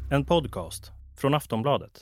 En podcast från Aftonbladet.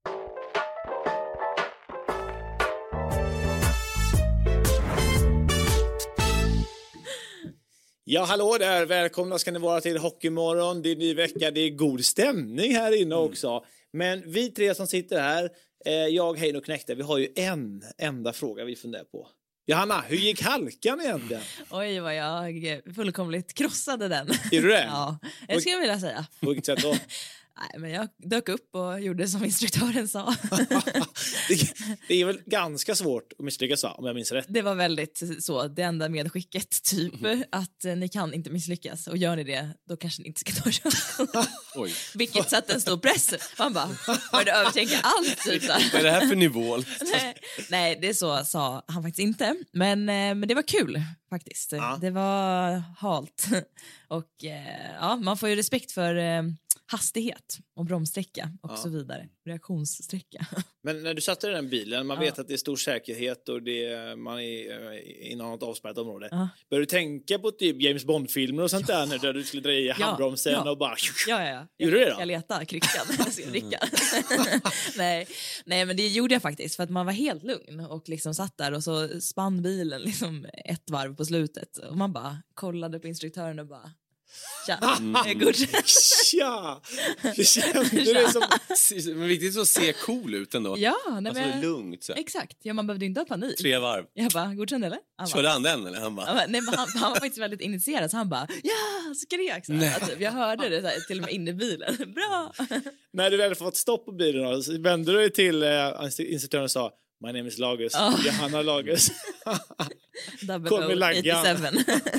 Ja, hallå där. Välkomna ska ni vara till Hockeymorgon. Det är ny vecka, det är god stämning här inne också. Men vi tre som sitter här, jag, Hein och Knäckte, vi har ju en enda fråga vi funderar på. Johanna, hur gick halkan egentligen? Oj, vad jag fullkomligt krossade den. Är du det? Ja, det skulle jag vilja säga. På vilket sätt då? Nej, men jag dök upp och gjorde som instruktören sa. Det är väl ganska svårt att misslyckas, om jag minns rätt. Det var väldigt så, det enda medskicket typ, att ni kan inte misslyckas. Och gör ni det, då kanske ni inte ska ta Oj. Vilket satte en stor press. Man bara, började övertänka allt typ. Vad är det här för nivå? Nej, det så sa han faktiskt inte. Men det var kul faktiskt. Ja. Det var halt. Och ja, man får ju respekt för hastighet och bromssträcka och så vidare. Reaktionssträcka. Men när du satt i den bilen, man vet att det är stor säkerhet och man är inom något avspärrat område. Började du tänka på typ James Bond-filmer och sånt där när du skulle dra i handbromsen och bara... Ja. Gjorde du det då? Jag letade kryckan. Nej, men det gjorde jag faktiskt för att man var helt lugn och liksom satt där och så spann bilen liksom ett varv på slutet och man bara kollade på instruktören och bara... Tja, good. Tja! Det kände det som... Men viktigt att se cool ut ändå. Ja, nej, alltså men... lugnt. Så. Exakt, ja, man behövde inte ha panik. 3 varv. Jag bara, godkänd eller? Körde han den eller? Han bara... Nej, men han var faktiskt väldigt initierad så han bara, ja, skrek så här. Alltså, jag hörde det så här, till och med inne i bilen. Bra! När du väl fått stopp på bilen så vände du dig till instruktören och sa My name is Lagos, Johanna Lagos. Kom med laggan.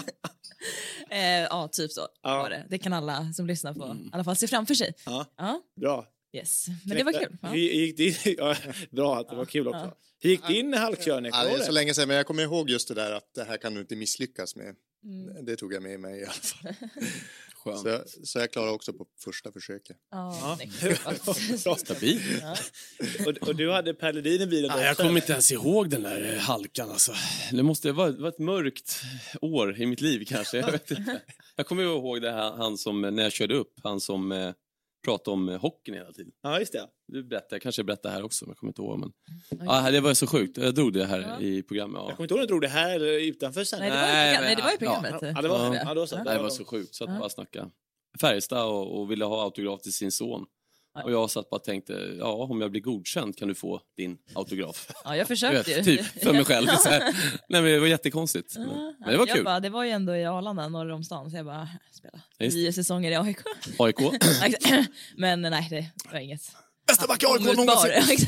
Ja, typ så var det. Det kan alla som lyssnar på i alla fall se framför sig. Ja. Bra. Yes. Men det var kul. Hur gick det? Bra att det var kul också. Hur gick det in i halkkörning? Ja, det är så länge sedan, men jag kommer ihåg just det där att det här kan du inte misslyckas med. Det tog jag med mig i alla fall. Så jag klarade också på första försöket. Stabil. Och du hade Per Ledin i bilen? Jag kommer inte ens ihåg den där halkan. Alltså. Det måste vara ett mörkt år i mitt liv kanske. Jag vet inte. Jag kommer ihåg det här, han som, när jag körde upp, han som pratade om hockeyn hela tiden. Ja, just det. Du berättade, jag kanske berättade här också, men jag kommer inte ihåg. Men... det var så sjukt. Jag drog det här i programmet. Ja. Jag kommer inte ihåg om du drog det här eller utanför sen. Nej, det var i programmet. Det var så sjukt. Så att bara snacka Färjestad och ville ha autograf till sin son. Och jag satt bara och tänkte, om jag blir godkänd kan du få din autograf. Ja, jag försökte ju. Typ för mig själv. Så här. Nej, men det var jättekonstigt. Men det var kul. Det var ju ändå i Arlanda, norr om stan. Så jag bara, spela 9 säsonger i AIK. AIK? Men nej, det var inget. Bästa back AIK någonsin!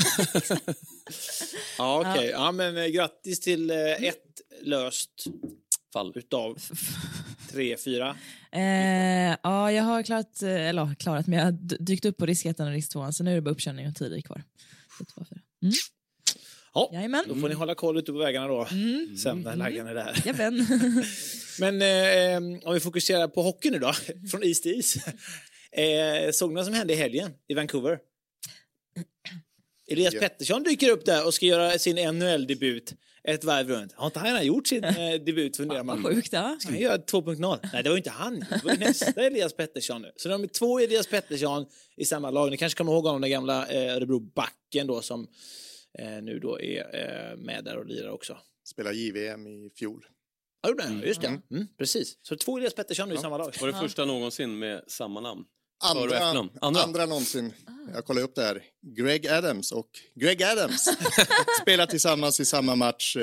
Ja, okej. Ja, men grattis till ett löst fall utav 3-4. Ja, jag har klarat, men jag har dykt upp på risk 1 och risk 2, så nu är det bara uppkörning och 10 kvar. Ja, jajamän. då får ni hålla koll ute på vägarna då. Sen när laggan är där. Jajamän. Men om vi fokuserar på hockey nu då, från is till is. Såg ni vad som hände i helgen i Vancouver? Elias Pettersson dyker upp där och ska göra sin NHL-debut ett varv runt. Har inte han redan gjort sin debut, funderar man. Sjukt, ja. Ska han göra 2.0? Nej, det var ju inte han. Det var ju nästa Elias Pettersson nu. Så de är 2 Elias Pettersson i samma lag. Ni kanske kommer ihåg honom, den gamla Örebro-backen då, som nu då är med där och lirar också. Spelar JVM i fjol. Ja, just det. Precis. Så 2 Elias Pettersson nu i samma lag. Var det första någonsin med samma namn? Andra någonsin. Jag kollar upp det här. Greg Adams och Greg Adams spelar tillsammans i samma match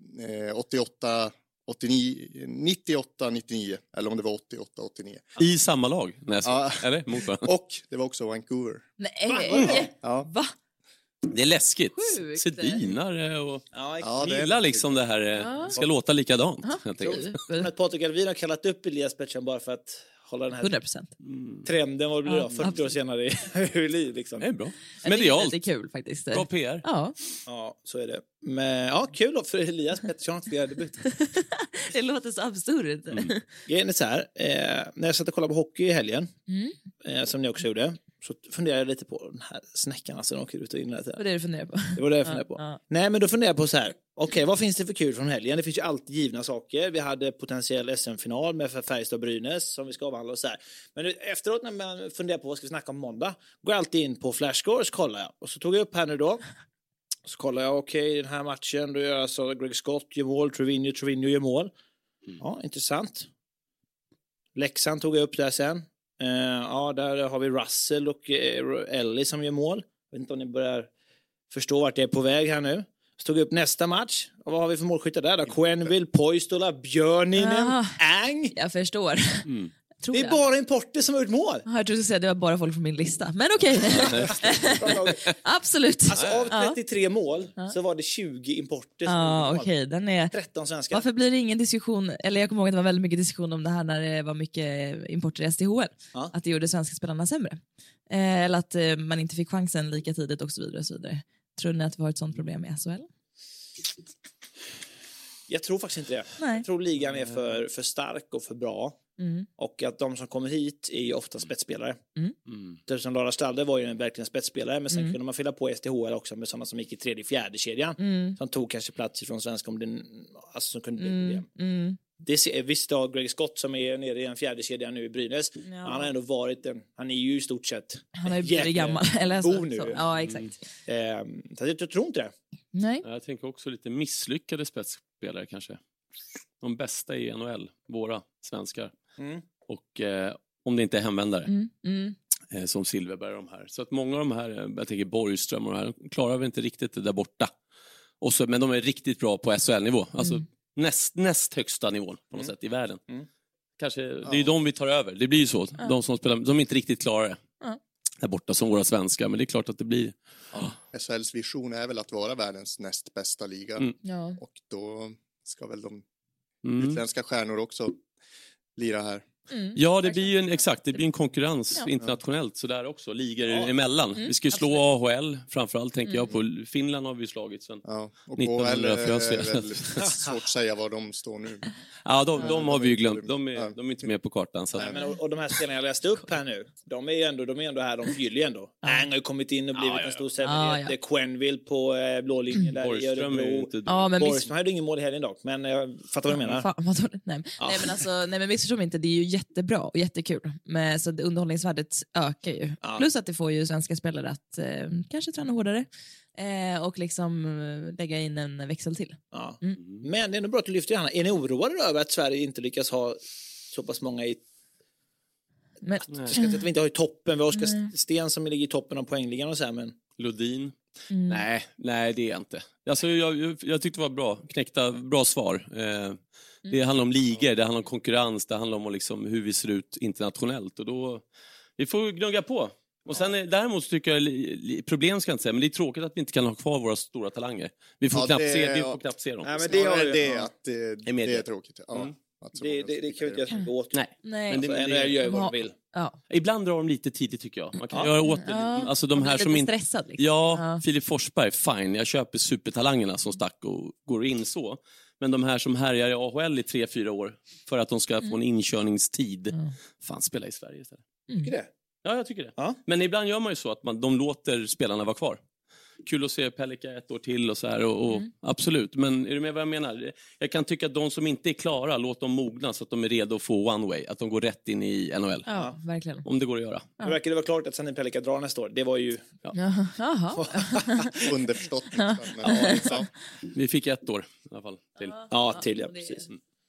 98-99. Eller om det var 88-89. I samma lag? Nej, eller? Och det var också Vancouver. Nej. Va? Det är läskigt. Sjukt. Sedinare och det gillar liksom det här. Ska låta likadant. Men Patrik Alvin har kallat upp Elias Pettersson bara för att hålla den här 100%. Trenden, vad blir det då? 40 år senare i liv liksom. Det är bra. Medialt. Det är kul faktiskt. Bra PR. Ja, så är det. Men kul då för Elias Pettersson att göra debut. Det låter så absurt. Grejen är så här, när jag satt och kollade på hockey i helgen, som ni också gjorde, så funderar jag lite på den här snäckarna som åker ut och in. Vad är det du funderar på? Det var det jag funderade på. Nej, men då funderar jag på så här. Okej, vad finns det för kul från helgen? Det finns ju alltid givna saker. Vi hade potentiell SM-final med Färjestad och Brynäs som vi ska avhandla och så här. Men efteråt när man funderar på vad ska vi snacka om måndag, går jag alltid in på Flashscores, kollar jag. Och så tog jag upp här nu då. Så kollar jag, okej, den här matchen, då gör jag så Greg Scott gör mål, Trevino gör mål. Ja, intressant. Leksand tog jag upp där sen. Ja, där har vi Russell och Ellie som gör mål. Jag vet inte om ni börjar förstå vart det är på väg här nu. Så tog jag upp nästa match. Och vad har vi för målskyttar där då? Quenneville, Poistola, Björninen, Ang. Jag förstår. Det är bara importer som har gjort mål. Jag tror att säga det var bara folk från min lista. Men okej. Absolut. Alltså av 33 mål så var det 20 importer som gjort mål. Okej, den är 13 svenska. Varför blir det ingen diskussion, eller jag kommer ihåg att det var väldigt mycket diskussion om det här när det var mycket importer i SDHL. Att det gjorde svenska spelarna sämre. Eller att man inte fick chansen lika tidigt och så vidare och så vidare. Tror ni att det var ett sånt problem i SHL? Jag tror faktiskt inte det. Nej. Jag tror ligan är för stark och för bra. Och att de som kommer hit är ju ofta spetsspelare. Som Lara Stalde var ju verkligen spetsspelare. Men sen kunde man fylla på SDHL också med sådana som gick i 3:e, 4:e kedjan. Som tog kanske plats ifrån svenska om den, alltså som kunde bli problem. Visst har Greg Scott som är nere i en 4:e kedjan nu i Brynäs. Han har ändå varit han är ju i stort sett han har ju blivit gammal eller så, nu. Så. Ja, exakt. Så jag tror inte det. Nej. Jag tänker också lite misslyckade spetsspelare kanske. De bästa i NHL, våra svenskar. Och om det inte är hemvändare. Som Silverberg och de här. Så att många av de här, jag tänker Borgström och de här, klarar vi inte riktigt det där borta. Och så, men de är riktigt bra på SHL-nivå. Alltså näst högsta nivån på något sätt i världen. Kanske, det är ju de vi tar över. Det blir ju så. De som spelar, de är inte riktigt klarar det. Där borta som våra svenskar. Men det är klart att det blir... SHLs vision är väl att vara världens näst bästa liga. Och då ska väl de utländska stjärnor också lira här. Ja, det blir ju det blir en konkurrens internationellt så där också, ligor emellan. Vi ska ju slå AHL framförallt, tänker jag på. Finland har vi slagit sen. Och AHL är väl svårt att säga var de står nu. Ja, de har vi ju glömt. De är inte med på kartan. Så. Nej, men, och de här spelarna jag läste upp här nu, de är ändå här, de fyller ju ändå. Ang har ju kommit in och blivit en stor sämlighet. Det är Quenneville på blå linjen där i Örebro. Borgström hade ingen mål i helgen dock, men jag fattar vad du menar. Nej, men missförstå mig inte, det är ju jättebra och jättekul. Men, så underhållningsvärdet ökar ju. Plus att det får ju svenska spelare att kanske träna hårdare och liksom lägga in en växel till. Men det är ändå bra att du lyfter gärna. Är ni oroade över att Sverige inte lyckas ha så pass många i... Att vi inte har i toppen. Vi har Oskar Sten som ligger i toppen av poängligan och så här, men... Lodin. Nej, det är jag inte. Alltså, jag tyckte det var bra svar. Det handlar om ligor, det handlar om konkurrens, det handlar om liksom hur vi ser ut internationellt. Och då, vi får gnugga på. Och sen däremot tycker jag, problem ska jag inte säga, men det är tråkigt att vi inte kan ha kvar våra stora talanger. Vi får knappt se dem. Nej, men det är tråkigt. Det kan vi inte göra så åt. Nej. Men det gör vad de vill. Ibland drar de lite tidigt tycker jag. Man kan göra åt det. Alltså de här som inte stressad liksom. Filip Forsberg, fine. Jag köper supertalangerna som stack och går in så. Men de här som härjar i AHL i 3-4 år för att de ska få en inkörningstid. Fan, spela i Sverige istället. Tycker det? Ja, jag tycker det. Men ibland gör man ju så att de låter spelarna vara kvar. Kul att se Pelika 1 år till och så här. Och absolut. Men är du med vad jag menar? Jag kan tycka att de som inte är klara, låt dem mogna så att de är redo att få one way. Att de går rätt in i NHL. Ja, verkligen. Om det går att göra. Det verkar det vara klart att sen Pelika drar nästa år. Det var ju... Underförstått. Vi fick 1 år i alla fall till. Ja, precis.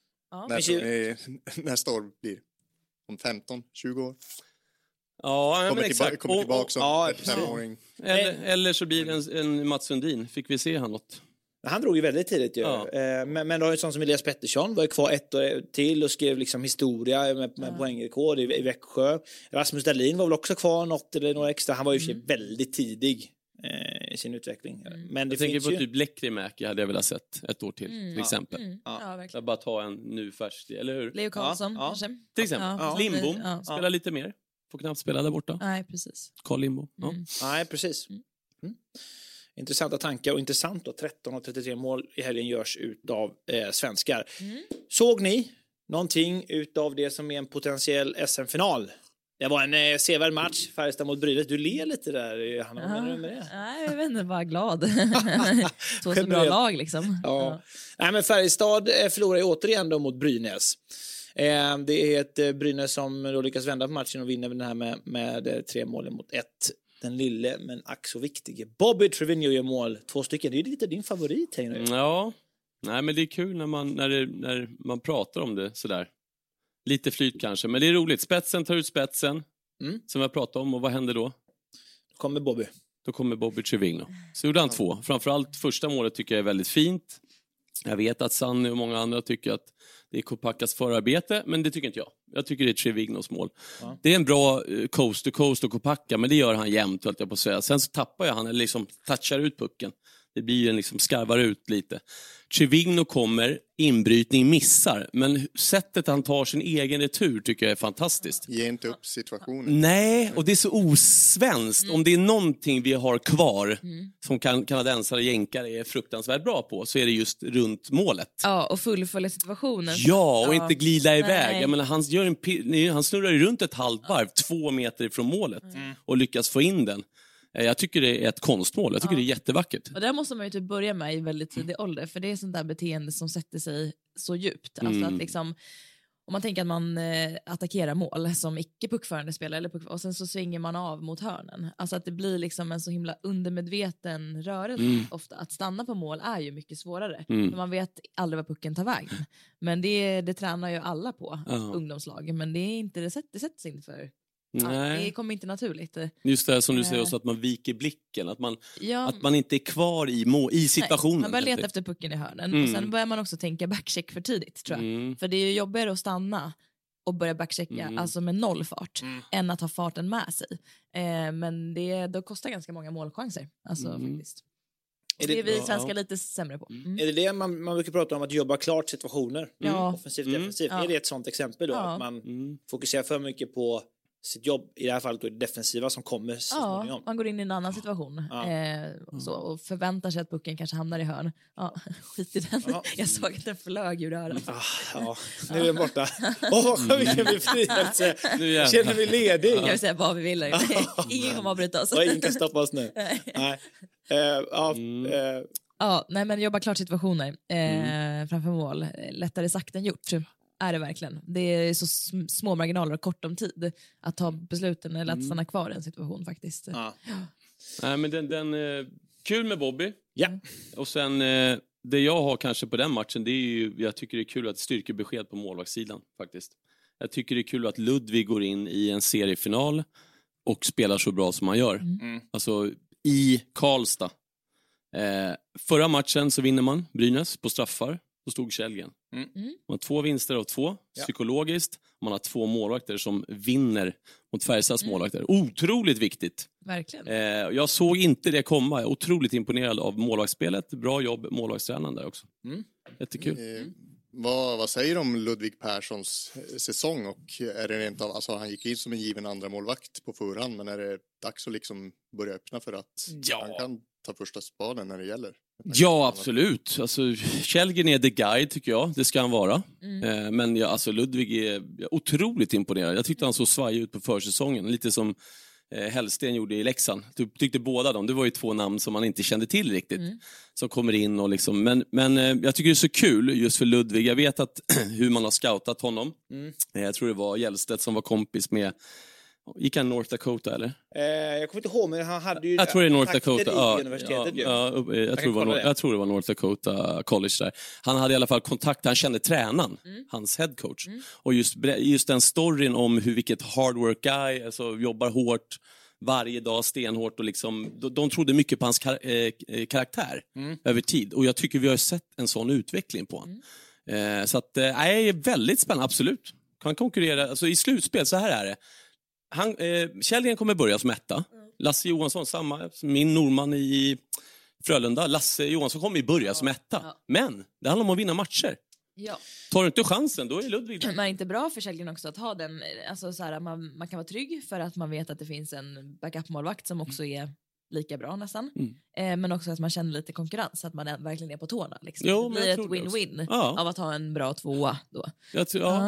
Nästa år blir om 15-20 år. Ja, men exakt. Kommer tillbaka som 5-åring. Eller så blir det en Mats Sundin. Fick vi se han något? Han drog ju väldigt tidigt ju. Men då har ju sån som Elias Pettersson var ju kvar 1 år till och skrev liksom historia med poängrekord i Växjö. Rasmus Dahlin var väl också kvar något eller några extra. Han var ju väldigt tidig i sin utveckling. Men det jag tänker på ju... typ Lekkerimäki hade jag velat sett 1 år till exempel. Jag bara ta en nu färsk, eller hur? Leo Karlsson kanske. Till exempel. Lindbom, spela lite mer. Får knappt spela där borta. Nej, precis. Carl Lindbom. Nej, precis. Intressanta tankar och intressant då. 13 och 33 mål i helgen görs utav svenskar. Såg ni någonting utav det som är en potentiell SM-final? Det var en sevärd match, Färjestad mot Brynäs. Du ler lite där, Hanna. Vad menar du med det? Nej, jag vet inte, bara glad. Så bra lag liksom. Ja. Nej, men Färjestad förlorar ju återigen då mot Brynäs. Det är ett Brynäs som då lyckas vända på matchen och vinner den här med 3 mål mot 1. Den lille men ack så viktige Bobby Trevino gör mål. 2 stycken. Det är lite din favorit här nu. Ja. Nej, men det är kul när man pratar om det sådär. Lite flyt kanske, men det är roligt. Spetsen tar ut spetsen, som jag pratade om. Och vad händer då? Då kommer Bobby Trevino. Så gjorde han 2. Framförallt första målet tycker jag är väldigt fint. Jag vet att Sanny och många andra tycker att det är Kopackas förarbete, men det tycker inte jag. Jag tycker det är Trevinos mål. Ja. Det är en bra coast to coast och Kopacka, men det gör han jämt, höll jag på att säga. Sen så tappar jag han, eller liksom touchar ut pucken. Det blir en liksom skarvar ut lite. Trevino kommer, inbrytning, missar. Men sättet han tar sin egen retur tycker jag är fantastiskt. Ge inte upp situationen. Nej, och det är så osvenskt. Om det är någonting vi har kvar som kanadensare och jänkare är fruktansvärt bra på, så är det just runt målet. Ja, och fullfölja situationen. Ja, och inte glida iväg. Jag menar, han snurrar ju runt ett halvt varv, 2 meter ifrån målet och lyckas få in den. Jag tycker det är ett konstmål. Jag tycker det är jättevackert. Och där måste man ju typ börja med i väldigt tidig ålder. För det är sånt där beteende som sätter sig så djupt. Alltså att liksom, om man tänker att man attackerar mål som icke puckförande spelare och sen så svänger man av mot hörnen. Alltså att det blir liksom en så himla undermedveten rörelse ofta. Att stanna på mål är ju mycket svårare. För man vet aldrig vad pucken tar vägen. Men det tränar ju alla på ungdomslag. Men det är inte det sätts inte för. Nej. Det kommer inte naturligt. Just det som du säger också, att man viker blicken, att man inte är kvar i situationen. Nej, man börjar leta efter pucken i hörnen och sen börjar man också tänka backcheck för tidigt, tror jag. För det är ju jobbigare att stanna och börja backchecka alltså med 0 fart än att ha farten med sig. Men det kostar ganska många målchanser, alltså faktiskt. Det är vi svenskar lite sämre på. Är det man brukar prata om, att jobba klart situationer? Offensivt, defensivt. Är det ett sånt exempel då? Att man fokuserar för mycket på sitt jobb, i det här fallet då är det defensiva som kommer så småningom. Man går in i en annan situation och förväntar sig att pucken kanske hamnar i hörn. Skit i den. Jag såg att den flög ur örat. Nu är den borta. Vilken befrielse. Känner vi ledig. Kan vi säga vad vi vill. Ingen kommer att bryta oss. Ingen kan stoppa oss nu. Nej, men jobba klart situationer framför mål. Lättare sagt än gjort. Är det verkligen. Det är så små marginaler och kort om tid att ta besluten eller att stanna kvar i en situation faktiskt. Nej, men den kul med Bobby. Ja. Och sen det jag har kanske på den matchen, det är ju, jag tycker det är kul att styrkebesked på målvaktssidan faktiskt. Jag tycker det är kul att Ludvig går in i en seriefinal och spelar så bra som han gör. Alltså i Karlstad. Förra matchen så vinner man Brynäs på straffar. Då stod Källgren. Man har 2 vinster av 2, psykologiskt. Man har 2 målvakter som vinner mot Färjestads målvakter. Otroligt viktigt. Verkligen. Jag såg inte det komma. Jag är otroligt imponerad av målvaktsspelet. Bra jobb, målvaktstränaren där också. Jättekul. Vad säger du om Ludvig Perssons säsong? Och är det rent av, alltså han gick in som en given andra målvakt på förhand, men är det dags att liksom börja öppna för att han kan ta första spaden när det gäller? Ja, absolut. Alltså, Källgren är the guy, tycker jag. Det ska han vara. Men alltså, Ludvig är otroligt imponerad. Jag tyckte han så svajig ut på försäsongen. Lite som Hellsten gjorde i Leksand. Tyckte båda dem. Det var ju 2 namn som man inte kände till riktigt. Som kommer in och liksom. Men jag tycker det är så kul just för Ludvig. Jag vet att hur man har scoutat honom. Jag tror det var Hjellstedt som var kompis med. Gick han North Dakota eller? Jag kommer inte ihåg, men han hade ju... Jag tror det är North Dakota. Universitetet, jag tror det var North Dakota College där. Han hade i alla fall kontakt, han kände tränaren, hans headcoach. Och just den storyn om vilket hard work guy, alltså jobbar hårt varje dag, stenhårt och liksom, de trodde mycket på hans karaktär över tid. Och jag tycker vi har sett en sån utveckling på honom. Så att, är väldigt spännande, absolut. Kan konkurrera, alltså i slutspel, så här är det. Källgren kommer börja som 1. Lasse Johansson, samma, min norman i Frölunda. Lasse Johansson kommer börja som 1. Men det handlar om att vinna matcher. Tar du inte chansen, då är Ludvig. Men är inte bra för Källgren också att ha den, alltså så här, man kan vara trygg för att man vet att det finns en backup-målvakt som också är lika bra nästan. Men också att man känner lite konkurrens, att man verkligen är på tårna. Liksom. Det blir ett win-win av att ha en bra 2 då.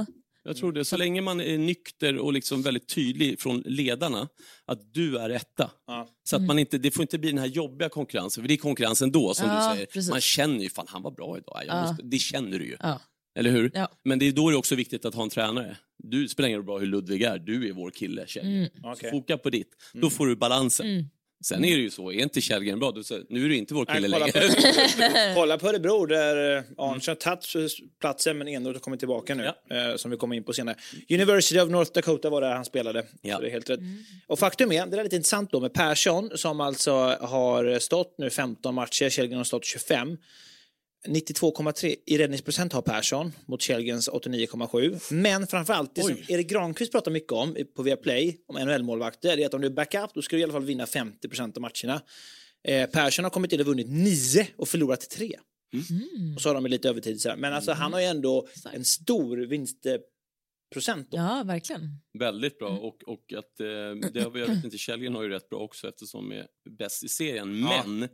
Jag tror det. Så länge man är nykter och liksom väldigt tydlig från ledarna att du är etta. Ja. Så att man inte, det får inte bli den här jobbiga konkurrensen. För det är konkurrensen då, som du säger. Precis. Man känner ju, fan han var bra idag. Det känner du ju. Ja. Eller hur? Ja. Men det är då det är också viktigt att ha en tränare. Du spelar ingen roll bra hur Ludvig är. Du är vår kille, Källgren. Okay. Foka på ditt. Då får du balansen. Sen är det ju så, är inte Källgren bra, nu är du inte vår kille längre. Kolla på Örebro där Arntzen har tagit platsen men Enroth har kommit tillbaka nu, som vi kommer in på senare. University of North Dakota var där han spelade. Så det är helt rätt. Och faktum är, det är lite intressant då med Persson som alltså har stått nu 15 matcher, Källgren har stått 25. 92,3 i räddningsprocent har Persson mot Källgrens 89,7. Men framförallt, det som Erik Granqvist pratar mycket om på Viaplay, om NHL-målvakter, är att om du är backup, då ska du i alla fall vinna 50% av matcherna. Persson har kommit in och vunnit 9 och förlorat 3. Och så har de lite övertid. Så här. Men alltså, han har ju ändå en stor vinstprocent. Ja, verkligen. Väldigt bra. Och att jag vet inte, Källgren har ju rätt bra också eftersom de är bäst i serien. Men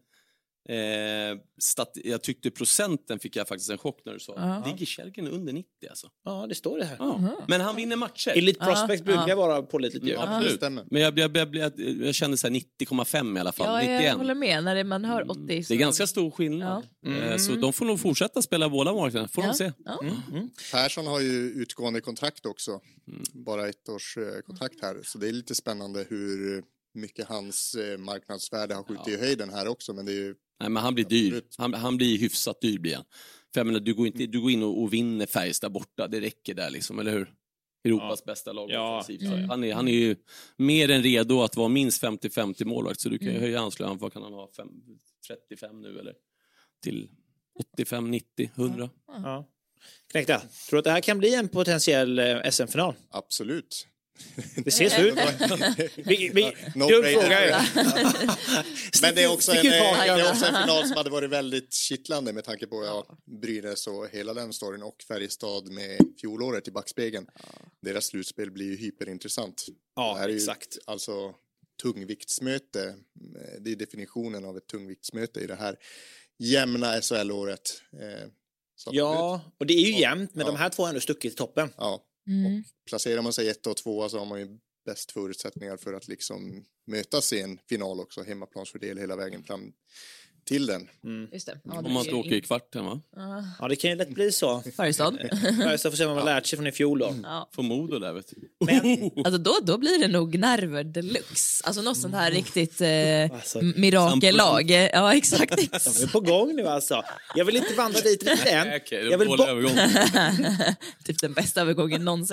jag tyckte procenten fick jag faktiskt en chock när du sa. Ligger Källgren under 90 alltså? Ja, det står det här. Men han vinner matcher. Elite Prospect brukar vara på lite. Absolut. Men jag kände så här 90,5 i alla fall. Ja, 91. Jag håller med när man hör 80. Det är ganska stor skillnad. Så de får nog fortsätta spela båda marknaderna. Får de se. Persson har ju utgående kontrakt också. Bara 1 års kontrakt här. Så det är lite spännande hur mycket hans marknadsvärde har skjutit i höjden här också. Men det är ju... Nej, men han blir dyr. Han blir hyfsat dyr blir han. För jag menar, du går in och vinner Färjestad borta. Det räcker där liksom, eller hur? Europas bästa lag. Han är ju mer än redo att vara minst 50-50 målvakt. Så du kan ju höja anslag. Vad kan han ha? 35 nu eller? Till 85, 90, 100. Knäckta, tror du att det här kan bli en potentiell SM-final? Absolut. Det ser så ut. Dum fråga. Men det är också en final som hade varit väldigt kittlande med tanke på Brynäs och hela den storyn och Färjestad med fjolåret i backspegeln. Deras slutspel blir ju hyperintressant. Ja, det här är exakt. Ju, alltså tungviktsmöte. Det är definitionen av ett tungviktsmöte i det här jämna SHL-året. Och det är ju jämnt, men de här två har ändå stuckit i toppen. Ja. Och placerar man sig 1 och 2 så har man ju bäst förutsättningar för att liksom mötas i en final också, hemmaplansfördel hela vägen fram till den. Just det. Om man inte åker i kvarten, va? Ja, det kan ju lätt bli så. Färjestad får se vad man lärt sig från i fjol då. Får mod där, vet du. Men alltså då blir det nog nerver deluxe. Alltså något sånt här riktigt mirakellag. Ja, exakt. De är på gång nu alltså. Jag vill inte vandra dit riktigt än. Jag vill typ den bästa övergången någonsin.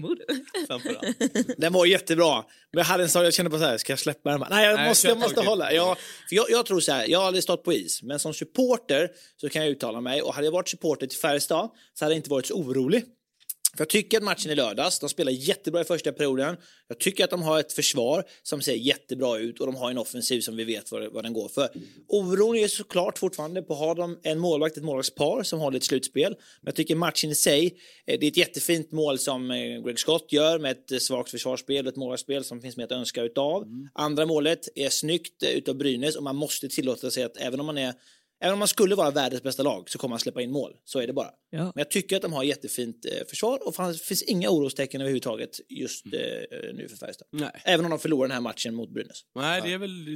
Den var jättebra. Men jag hade en sak, jag kände på så här, ska jag släppa den? Nej, jag måste hålla. För jag tror så här, jag hade stått på is, men som supporter så kan jag uttala mig, och hade jag varit supporter till Färjestad så hade jag inte varit så orolig. För jag tycker att matchen i lördags, de spelar jättebra i första perioden. Jag tycker att de har ett försvar som ser jättebra ut och de har en offensiv som vi vet vad den går för. Oron är såklart fortfarande på att ha de ett målvaktspar som håller ett slutspel. Men jag tycker matchen i sig, det är ett jättefint mål som Greg Scott gör med ett svagt försvarsspel och ett målvaktsspel som finns med att önska utav. Andra målet är snyggt utav Brynäs och man måste tillåta sig att även om man skulle vara världens bästa lag så kommer man släppa in mål. Så är det bara. Ja. Men jag tycker att de har jättefint försvar och det finns inga orostecken överhuvudtaget just nu för Färjestad. Nej. Även om de förlorar den här matchen mot Brynäs. Nej, det är väl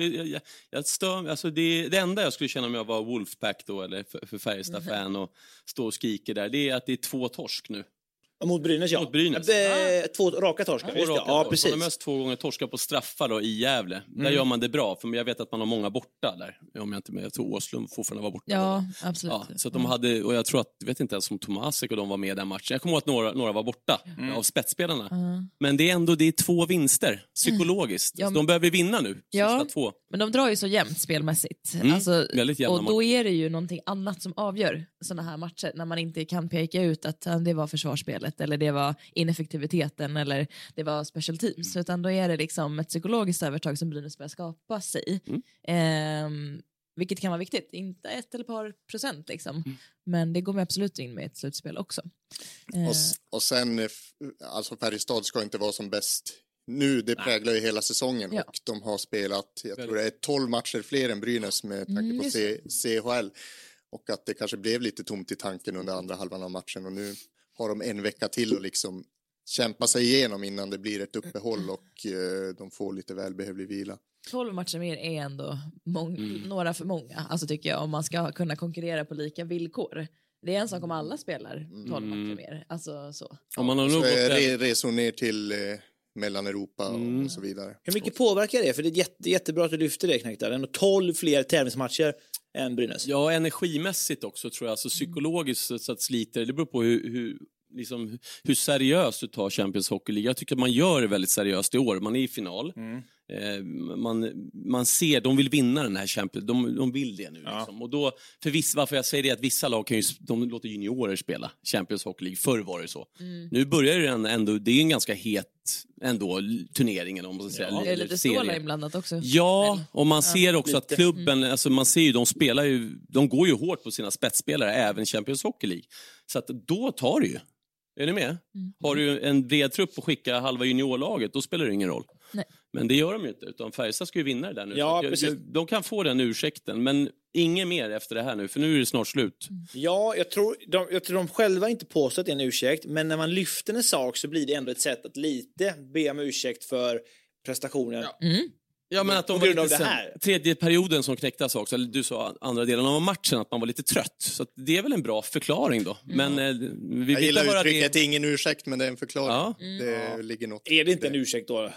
det enda jag skulle känna om jag var Wolfpack då, eller för Färjestad-fan och stå och skriker där, det är att det är 2 torsk nu. Mot Brynäs, ja. Mot Brynäs. 2 raka torskar. Precis. De mest 2 gånger torskar på straffar då, i Gävle. Där gör man det bra, för jag vet att man har många borta där. Om jag inte med, jag tror Åslund fortfarande var borta. Ja, absolut. Ja, så att de hade, och jag tror att, vet inte ens om Tomasek och de var med i den matchen. Jag kommer ihåg att några var borta av spetsspelarna. Men det är 2 vinster, psykologiskt. Ja, de behöver vinna nu, sista 2. Men de drar ju så jämnt spelmässigt. Alltså, och då är det ju någonting annat som avgör såna här matcher. När man inte kan peka ut att det var försvarsspelet eller det var ineffektiviteten eller det var special teams, utan då är det liksom ett psykologiskt övertag som Brynäs börjar skapa sig. Vilket kan vara viktigt, inte 1 eller ett par procent liksom. Men det går man absolut in med ett slutspel också. Och sen, alltså Färjestad ska inte vara som bäst nu, det präglar ju hela säsongen och de har spelat, jag tror det är 12 matcher fler än Brynäs med tanke på CHL. Och att det kanske blev lite tomt i tanken under andra halvan av matchen. Och nu har de en vecka till att liksom kämpa sig igenom innan det blir ett uppehåll och de får lite välbehövlig vila. 12 matcher mer är ändå några för många, alltså tycker jag, om man ska kunna konkurrera på lika villkor. Det är en sak om alla spelar 12 matcher mer. Alltså så. Om man har Så nog resor ner till Mellaneuropa och så vidare. Hur mycket påverkar det? För det är jättebra att du lyfter det, Knäckta. Det är ändå 12 fler tävlingsmatcher än Brynäs. Ja, energimässigt också tror jag. Alltså psykologiskt så att sliter. Det beror på hur seriöst du tar Champions Hockey League. Jag tycker att man gör det väldigt seriöst i år. Man är i final. Man ser, de vill vinna den här Champions, de vill det nu liksom. Och då, varför jag säger det, att vissa lag kan ju, de låter juniorer spela Champions Hockey League, förr var det så. Nu börjar det ändå, det är en ganska het ändå turneringen om man ska säga. Det är lite stålar inblandat också. Ja, och man ser också att klubben, alltså man ser ju, de går ju hårt på sina spetsspelare även i Champions Hockey League. Så att då tar det ju. Är ni med? Har du en bred trupp och skicka halva juniorlaget, då spelar det ingen roll. Nej. Men det gör de ju inte, utan Färjestad ska ju vinna det där nu. Ja, de kan få den ursäkten, men inget mer efter det här nu, för nu är det snart slut. Ja, jag tror de själva inte påstår att det är en ursäkt, men när man lyfter en sak så blir det ändå ett sätt att lite be om ursäkt för prestationen. Ja, men att de var lite tredje perioden som knäcktes också, eller du sa andra delen av matchen, att man var lite trött. Så att det är väl en bra förklaring då. Men vi jag gillar uttrycket, det är ingen ursäkt, men det är en förklaring. Ja. Det ligger något. Är det inte en ursäkt då?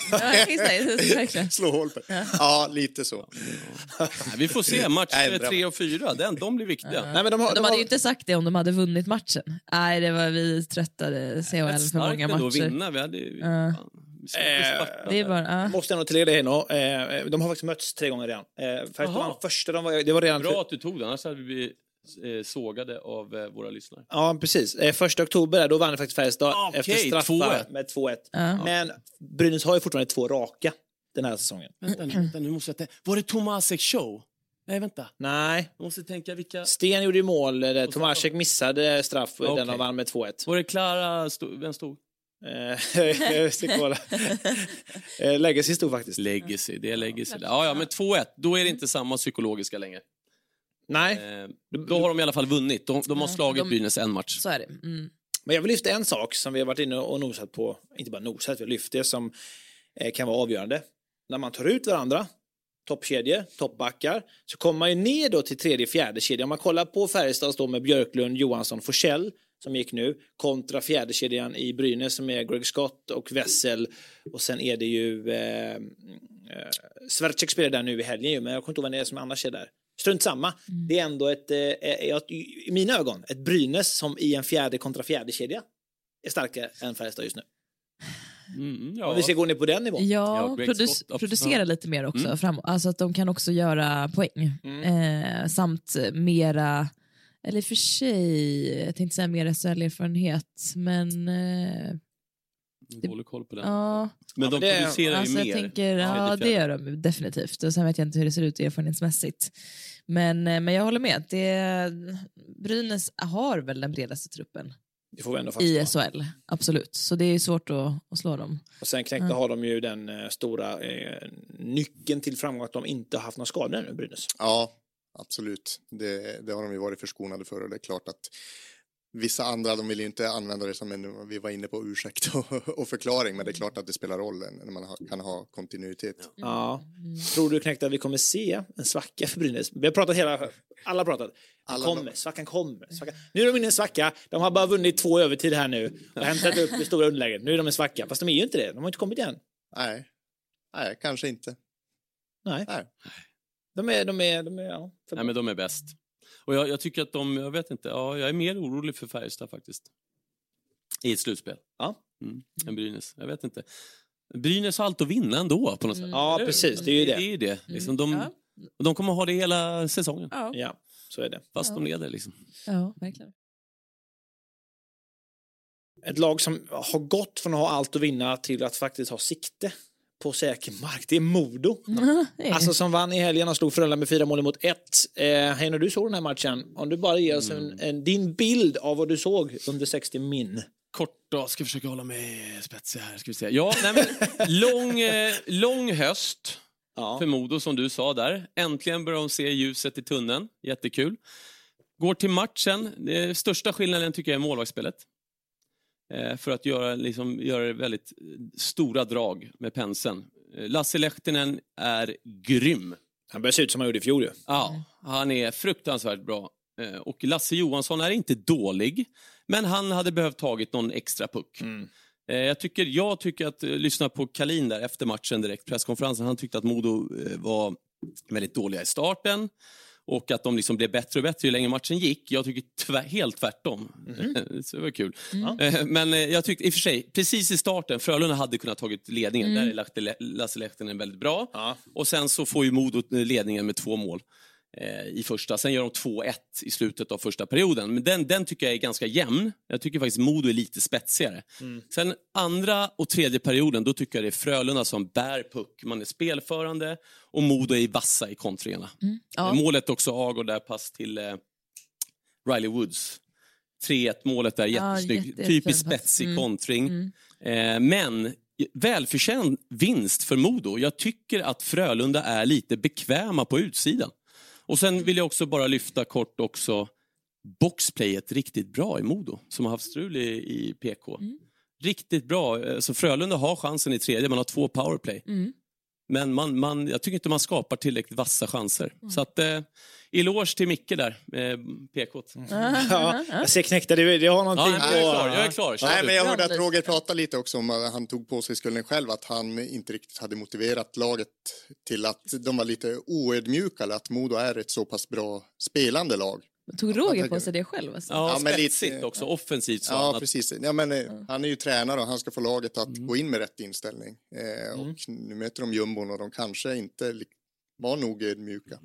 Slå hål på. Ja, lite så. Vi får se, match 3 och 4, de blir viktiga. Nej, men de hade ju inte sagt det om de hade vunnit matchen. Nej, det var vi tröttade CHL för många matcher. Att vinna, vi hade det är bara, måste ändå tillägga det här. De har faktiskt mötts 3 gånger redan. För att de första, det var redan... Bra att du tog den, annars hade vi sågade av våra lyssnare. Ja, precis. 1 oktober, då vann faktiskt Färjestad efter straffar med 2-1. Men Brynäs har ju fortfarande 2 raka den här säsongen. Vänta, nu måste jag tänka. Var det Tomasek show? Nej, vänta. Nej. Jag måste tänka vilka... Sten gjorde ju mål. Tomasek missade straff. Den de vann med 2-1. Var det Klara? Vem stod? Legacy stod faktiskt. Legacy, det är Legacy. Ja, men 2-1. Då är det inte samma psykologiska längre. Nej. Då har de i alla fall vunnit. De har slagit Brynäs en match. Så är det. Men jag vill lyfta en sak som vi har varit inne och nosat på. Inte bara nosat, vi har lyft det som kan vara avgörande. När man tar ut varandra, toppkedjor, toppbackar, så kommer man ju ner då till 3:e, 4:e kedjan. Om man kollar på Färjestad står med Björklund, Johansson, Forsell som gick nu, kontra 4:e kedjan i Brynäs som är Greg Scott och Wessel, och sen är det ju Svercek spelar där nu i helgen ju, men jag kommer inte ihåg vem det är som annars är där. Strunt samma. Det är ändå i mina ögon ett Brynäs som i en 4:e kontra 4:e kedja är starkare än Färjestad just nu. Om vi ska gå ner på den nivån. Ja, producera lite mer också framåt. Alltså att de kan också göra poäng. Samt mera, eller för sig, jag tänkte säga mer SHL-erfarenhet, men dålig koll på den. Ja. Men de producerar alltså ju mer. Jag tänker, det gör de definitivt. Och sen vet jag inte hur det ser ut erfarenhetsmässigt. Men jag håller med. Brynäs har väl den bredaste truppen i SHL. Absolut. Så det är svårt att slå dem. Och sen Knäckta har de ju den stora nyckeln till framgång att de inte har haft några skador nu, Brynäs. Ja, absolut. Det har de ju varit förskonade för, och det är klart att vissa andra, de vill ju inte använda det som vi var inne på, ursäkt och förklaring, men det är klart att det spelar roll när man kan ha kontinuitet. Ja. Tror du, Knäckta, att vi kommer se en svacka för Brynäs? Vi har pratat alla har pratat. Svackan kommer. Nu är de inne i en svacka. De har bara vunnit 2 övertid här nu och hämtat upp det stora underläget. Nu är de en svacka, fast de är ju inte det. De har inte kommit igen. Nej, kanske inte. Nej. De är Nej, men de är bäst. Och jag tycker att jag vet inte, jag är mer orolig för Färjestad faktiskt. I ett slutspel. Ja. Än Brynäs, jag vet inte. Brynäs har allt att vinna ändå på något sätt. Ja, precis, det är ju det. Det är ju det. Liksom, de kommer ha det hela säsongen. Ja, så är det. Fast de leder liksom. Ja, verkligen. Ett lag som har gått från att ha allt att vinna till att faktiskt ha sikte på säker mark, det är Modo. Alltså som vann i helgen och slog Frölunda med 4 mål mot 1. Hej, när du såg den här matchen, om du bara ger oss din bild av vad du såg under 60 min. Kort då, ska försöka hålla mig spetsig här, ska vi se. Ja, nej, men, lång höst för Modo, som du sa där. Äntligen börjar de se ljuset i tunneln. Jättekul. Går till matchen. Det största skillnaden tycker jag är målvaktsspelet. för att göra det väldigt stora drag med penseln. Lasse Lehtinen är grym. Han börjar se ut som han gjorde i fjol ju. Ja, han är fruktansvärt bra. Och Lasse Johansson är inte dålig, men han hade behövt tagit någon extra puck. Jag tycker att lyssna på Kalin där efter matchen direkt, presskonferensen, han tyckte att Modo var väldigt dåliga i starten och att de liksom blev bättre och bättre ju längre matchen gick. Jag tycker helt tvärtom. Så det var kul. Men jag tyckte i och för sig, precis i starten, Frölunda hade kunnat tagit ledningen. Där är Lasse Lehtinen väldigt bra. Och sen så får ju Modo ledningen med 2 mål i första. Sen gör de 2-1 i slutet av första perioden. Men den tycker jag är ganska jämn. Jag tycker faktiskt Modo är lite spetsigare. Sen andra och tredje perioden, då tycker jag det är Frölunda som bär puck. Man är spelförande och Modo är vassa i kontringarna. Målet också, Agård där, pass till Riley Woods. 3-1 målet där, jättesnyggt. Typiskt spetsig kontring. Men välförtjänt vinst för Modo. Jag tycker att Frölunda är lite bekväma på utsidan. Och sen vill jag också bara lyfta kort också boxplayet riktigt bra i Modo som har haft strul i PK. Riktigt bra. Så Frölunda har chansen i tredje, man har 2 powerplay. Men jag tycker inte man skapar tillräckligt vassa chanser. Så att eloge till Micke där, PK. Ja, jag ser Knäckta, det har någonting på... Jag är klar. Nej, men jag hörde att Roger pratade lite också om att han tog på sig skulden själv, att han inte riktigt hade motiverat laget till att de var lite oödmjuka, eller att Modo är ett så pass bra spelande lag. Tog Roger på sig det själv? Alltså? Ja, men spetsigt också, offensivt. Ja, precis. Ja, men, han är ju tränare och han ska få laget att gå in med rätt inställning. Och nu möter de jumbon och de kanske inte var nog ödmjuka.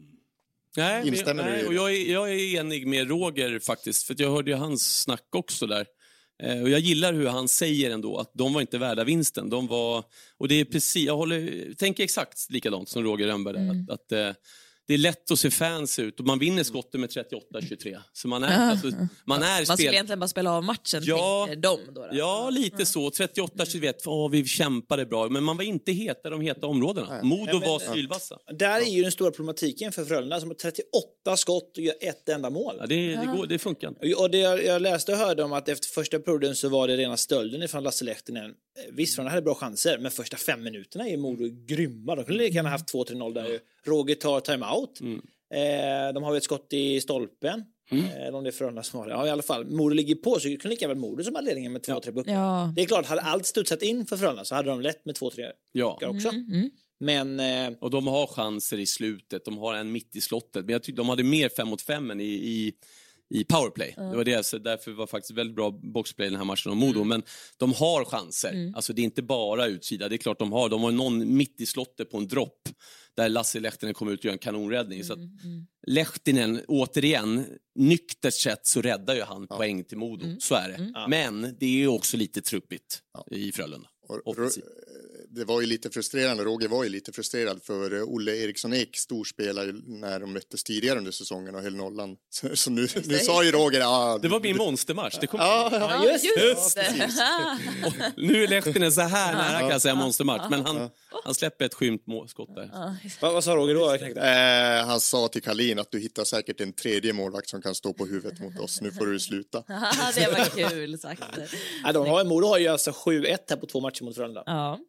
Nej, och jag är enig med Roger faktiskt, för jag hörde ju hans snack också där. Och jag gillar hur han säger ändå att de var inte värda vinsten. Och det är precis, tänker exakt likadant som Roger Rönnberg där, att det är lätt att se fans ut och man vinner skottet med 38-23. Så man skulle egentligen bara spela av matchen till dem då. Ja, lite så. 38-21, vi kämpade bra. Men man var inte heta de heta områdena. Modo var sylvassa. Där är ju den stora problematiken för Frölunda som har 38 skott och gör ett enda mål. Ja, det funkar. Och jag läste och hörde om att efter första perioden så var det rena stölden ifrån Lasse Lehtinen. Visst, Frölunda hade bra chanser, men första 5 minuterna är Modo grymma. De kunde lika gärna haft 2-3-0 där. Roger tar timeout. De har ett skott i stolpen. Om det är Frölunda som har det. Ja, i alla fall. Modo ligger på, så det kunde lika väl Modo som hade ledningen med 2-3 puckar. Ja. Det är klart, hade allt studsat in för Frölunda så hade de lätt med 2-3 puckar också. Men, och de har chanser i slutet. De har en mitt i slottet. Men jag tyckte de hade mer 5-mot-5 än i powerplay. Det var det, så därför var faktiskt väldigt bra boxplay i den här matchen om Modo. Men de har chanser. Alltså det är inte bara utsida. Det är klart de har någon mitt i slottet på en dropp där Lasse Lehtinen kommer ut och gör en kanonräddning. Så att Lehtinen, återigen, nyktert sett så räddar ju han poäng till Modo. Så är det. Men det är ju också lite truppigt i Frölunda. Det var ju lite frustrerande. Roger var ju lite frustrerad för Olle Eriksson Ek storspelare när de möttes tidigare under säsongen och höll nollan. Så nu sa ju Roger... det var min monstermatch. Det kom... just det. Nu är Lehtinen så här nära kan jag säga monstermatch. Men han släpper ett skymt skott där. Vad sa Roger då? Han sa till Kalin att du hittar säkert en tredje målvakt som kan stå på huvudet mot oss. Nu får du sluta. Det var kul sagt. Modo har ju alltså 7-1 här på 2 matcher mot Frölunda.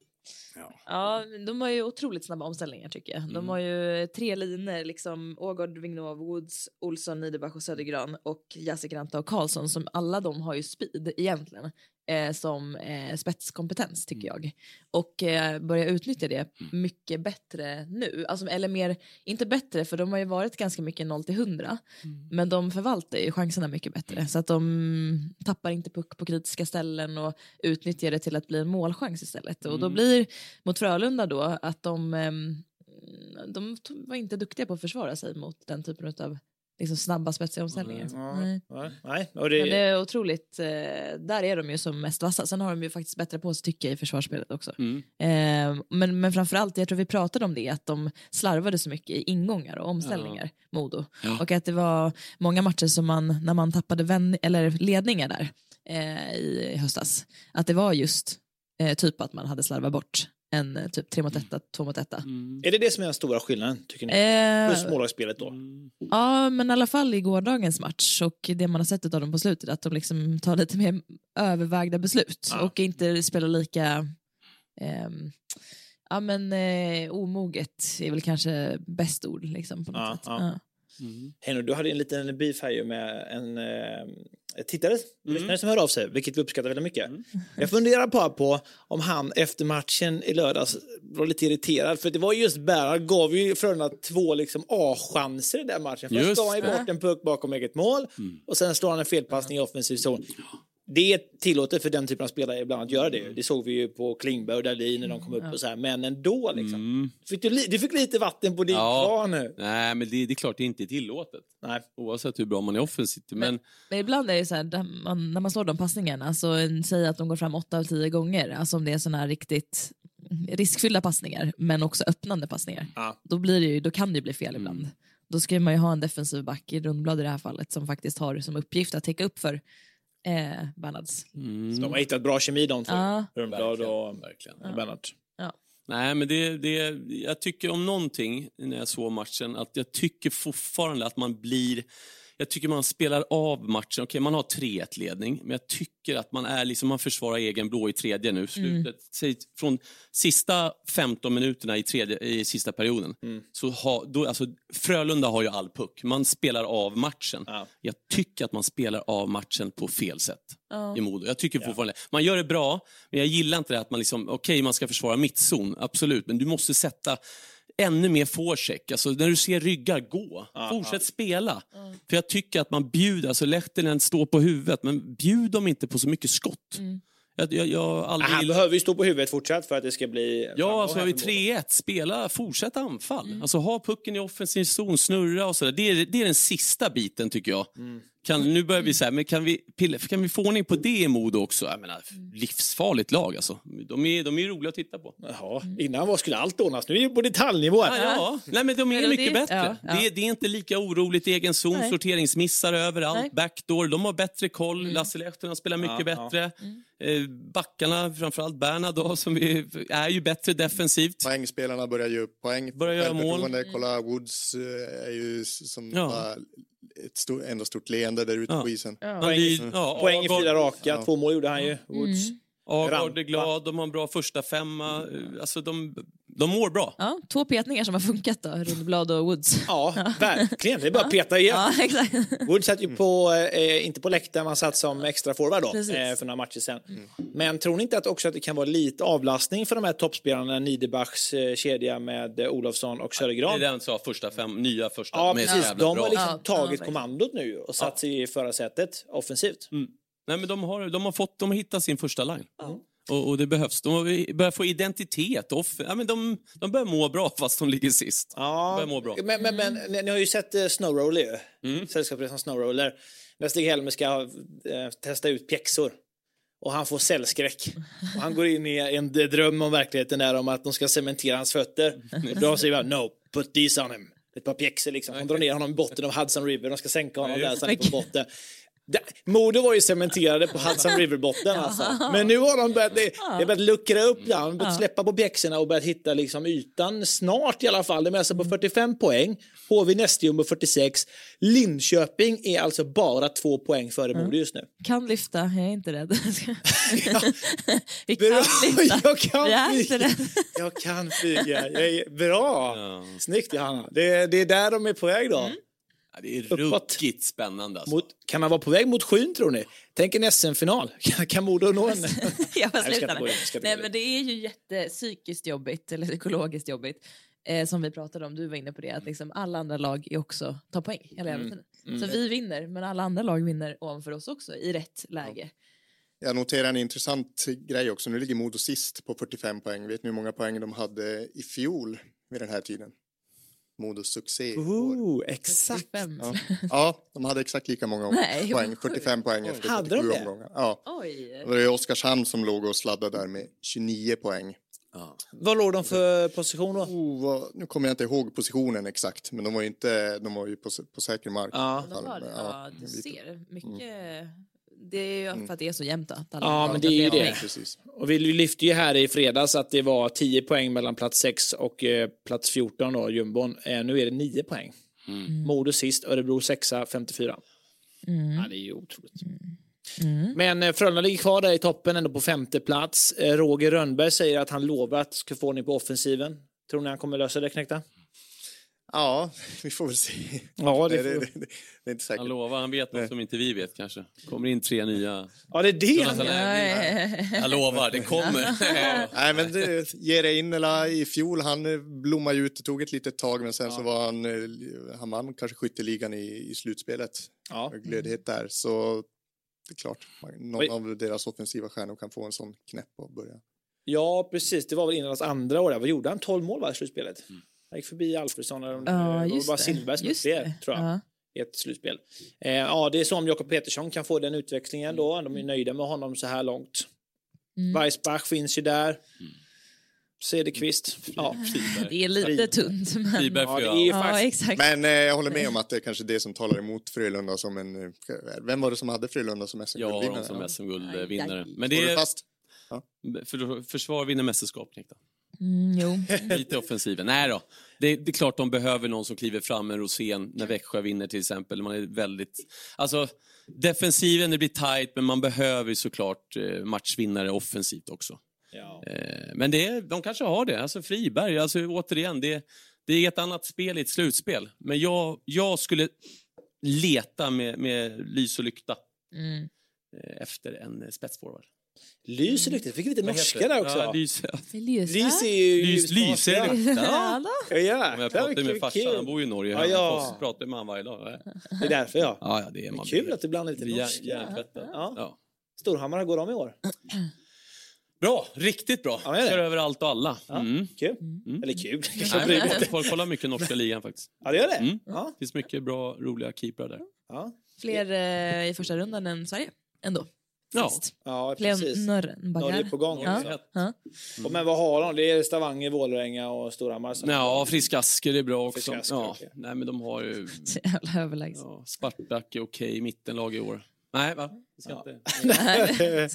Ja, de har ju otroligt snabba omställningar tycker jag. De har ju 3 linjer, liksom Ågård, Vignov, Woods, Olsson, Niederbach och Södergran och Jacek Ranta och Karlsson, som alla de har ju speed egentligen som spetskompetens tycker jag. Och börja utnyttja det mycket bättre nu. Alltså, eller mer, inte bättre, för de har ju varit ganska mycket 0-100. Men de förvaltar ju chanserna mycket bättre. Så att de tappar inte puck på kritiska ställen och utnyttjar det till att bli en målchans istället. Och då blir mot Frölunda då att de var inte duktiga på att försvara sig mot den typen av liksom snabba spetsiga omställningar. Nej. Men det är otroligt, där är de ju som mest vassa. Sen har de ju faktiskt bättre på sig tycker jag i försvarsspelet också. Men framförallt, jag tror vi pratade om det, att de slarvade så mycket i ingångar och omställningar, Modo. Och att det var många matcher som när man tappade eller ledningar där i höstas, att det var just typ att man hade slarvat bort än typ 3 mot 1, 2 mot 1. Är det som är den stora skillnaden, tycker ni? Plus målvaktsspelet då? Ja, men i alla fall i gårdagens match och det man har sett av dem på slutet, att de liksom tar lite mer övervägda beslut och inte spelar lika omoget är väl kanske bäst ord liksom, på något sätt. Henry, du hade en liten beef här ju med en tittare som hörde av sig, vilket vi uppskattar väldigt mycket. Jag funderar på om han efter matchen i lördags var lite irriterad, för det var just Bernhard gav ju Frölunda 2 liksom A-chanser i den matchen. Först slår han ju bort en puck bakom eget mål och sen slår han en felpassning i offensiv zon. Det är tillåtet för den typen av spelare ibland att göra det. Det såg vi ju på Klingberg och Dahlin när de kom upp och så här. Men ändå liksom. Du fick lite vatten på din kvarn nu. Nej, men det är klart det är inte tillåtet. Nej. Oavsett hur bra man är offensivt. Men ibland är det så här, när man slår de passningarna, alltså säger att de går fram 8 av 10 gånger. Alltså om det är såna här riktigt riskfyllda passningar, men också öppnande passningar. Då kan det ju bli fel ibland. Då ska man ju ha en defensiv back i Rundblad i det här fallet som faktiskt har som uppgift att täcka upp för Bernhards. Så de har hittat bra kemi de två. Rundblad och Bernhard. Nej, men jag tycker om någonting när jag såg matchen, att jag tycker fortfarande att jag tycker man spelar av matchen. Okej, man har 3-1-ledning, men jag tycker att man är liksom, man försvarar egen blå i tredje nu. Slutet, från sista 15 minuterna i sista perioden. Så alltså, Frölunda har ju all puck. Man spelar av matchen. Jag tycker att man spelar av matchen på fel sätt. I Modo. Jag tycker fortfarande man gör det bra, men jag gillar inte det att man liksom, okej, man ska försvara mittzon, absolut, men du måste sätta ännu mer forecheck. Alltså när du ser ryggar gå, fortsätt spela. För jag tycker att man bjuder, alltså Lehtinen står på huvudet, men bjud dem inte på så mycket skott. Han behöver ju stå på huvudet fortsatt för att det ska bli... Ja, alltså har vi 3-1, spela, fortsätt anfall. Alltså ha pucken i offensiv zon, snurra och sådär. Det är den sista biten, tycker jag. Nu börjar vi säga, men kan vi få ordning på det i Modo också? Jag menar, livsfarligt lag alltså. De är roliga att titta på. Jaha, innan skulle allt ordnas. Nu är det på detaljnivå. Nej, men de är mycket bättre. Det är inte lika oroligt i egen zon, sorteringsmissar överallt, backdoor, de har bättre koll. Lasse Lehtinen spelar mycket bättre. Backarna, framförallt Bernhard då, som är ju bättre defensivt. Poängspelarna börjar ju upp poäng. Börjar göra mål. Kolla, Woods är ju som ett ändå stort leende där ute på isen. Poäng i 4 raka, 2 mål gjorde han ju. Woods. Agard är glad, de har en bra första 5. Alltså de mår bra. 2 petningar som har funkat då, Rundblad och Woods. Ja, verkligen. Det är bara att peta igen. Ja, exakt. Woods satt ju på, inte på läktaren, man satt som extra forward då, för några matcher sen. Men tror ni inte att det kan vara lite avlastning för de här toppspelarna, Niederbachs kedja med Olofsson och Södergran? Det är den som första 5, nya första. Ja, precis. De har liksom tagit kommandot nu och satt sig i förarsätet offensivt. Nej, men de har hittat sin första line. Och det behövs. De börjar få identitet. Men de börjar må bra fast de ligger sist. Ja, må bra. Men ni har ju sett Snowroller ju. Sällskapsresan Snowroller. När Stig Helmer ska testa ut pjäxor. Och han får cellskräck. Och han går in i en dröm om verkligheten där om att de ska cementera hans fötter. Och då säger han, no, put these on him. Ett par pjäxor liksom. De drar ner honom i botten av Hudson River. De ska sänka honom där sen på botten. Modo var ju cementerade på Hudson River-botten alltså. Men nu har de börjat luckra upp där. De har börjat släppa på pjäxorna och börjat hitta liksom ytan snart i alla fall. De är alltså på 45 poäng. HV Nästjumbo 46. Linköping är alltså bara 2 poäng före Modo just nu. Kan lyfta, jag är inte rädd. Vi kan lyfta. Jag kan flyga. Jag är bra. Snyggt, Johanna. Det är där de är på väg då. Ja, det är ruggigt spännande alltså. Kan man vara på väg mot 7, tror ni? Tänk en SM-final. Kan Modo nå en... Nej, men det är ju psykiskt jobbigt eller psykologiskt jobbigt. Som vi pratade om, du var inne på det, att liksom alla andra lag är också tar poäng hela tiden. Så vi vinner, men alla andra lag vinner ovanför oss också i rätt läge. Jag noterar en intressant grej också. Nu ligger Modo sist på 45 poäng. Vet ni hur många poäng de hade i fjol vid den här tiden? Modos succé. Exakt. Ja, de hade exakt lika många poäng. 45 poäng efter 47 omgångar. Ja. Det var Oskarshamn som låg och sladdade där med 29 poäng. Vad låg de för position då? Nu kommer jag inte ihåg positionen exakt, men de var ju på säker mark. Du ser mycket Det är ju för att det är så jämnt då. Men det är ju det. Precis. Och vi lyfte ju här i fredags att det var 10 poäng mellan plats 6 och plats 14 då, jumbon. Nu är det 9 poäng. Modo sist, Örebro 6, 54. Ja, det är ju otroligt. Men Frölunda ligger kvar där i toppen ändå på 5:e plats. Roger Rönnberg säger att han lovar att ska få ordning på offensiven. Tror ni han kommer lösa det, Knäckta? Ja, vi får väl se. Ja, det är inte säkert. Han lovar, han vet något som inte vi vet kanske. Kommer in 3 nya. Ja, det är det. Jag lovar, det kommer. Nej, men det ger det in eller i fjol. Han blommade ut, det tog ett litet tag, men sen så var han vann kanske skytteligan i slutspelet. Ja. Glödhet där, så det är klart. Någon av deras offensiva stjärnor kan få en sån knäpp och börja. Ja, precis. Det var väl innan hans andra år. Vad gjorde han? 12 mål i slutspelet. Han gick förbi Alfredsson och bara Silfverberg som fler, tror jag, i ett slutspel. Det är som Jakob Petersson kan få den utväxlingen då. De är nöjda med honom så här långt. Weissbach finns ju där. Cederqvist. Ja. Det är lite tunt. Men... exakt. Men jag håller med om att det är kanske det som talar emot Frölunda som en... Vem var det som hade Frölunda som SM-guldvinnare? Ja, som SM-guldvinnare. Men det är... Fast? Ja. Försvar vinner mästerskap, Nikta. Jo. Lite offensiven. Nej då. Det är klart de behöver någon som kliver fram med Rosén när Växjö vinner till exempel. Man är väldigt... Alltså, defensiven det blir tight, men man behöver såklart matchvinnare offensivt också. Ja. Men de kanske har det. Alltså Friberg, alltså återigen, det är ett annat spel i ett slutspel. Men jag skulle leta med lys och lykta efter en spetsforward. Lys och lykta, fick lite norska där också. Ja, lys är ju lys är det. Ja. Jag pratade med farsan, han bor ju i Norge. Jag pratar med han varje dag. Det är därför Ja, det är kul att det blandar lite norska. Ja. Storhammar går de i år. Bra, riktigt bra. Kör över allt och alla. Kul. Eller kul. Jag kollar mycket norska ligan faktiskt. Ja, det gör det. Det finns mycket bra, roliga keeprar där. Fler i första rundan än Sverige ändå. Ja, precis. Norge på gång. Men vad har de? Det är Stavanger, Vålerenga och Storhammar. Ja, Friskasker är bra också. Nej, men de har ju... Jävla överlägset. Spartak är okej, mittenlag i år. Nej, va? Det ska inte...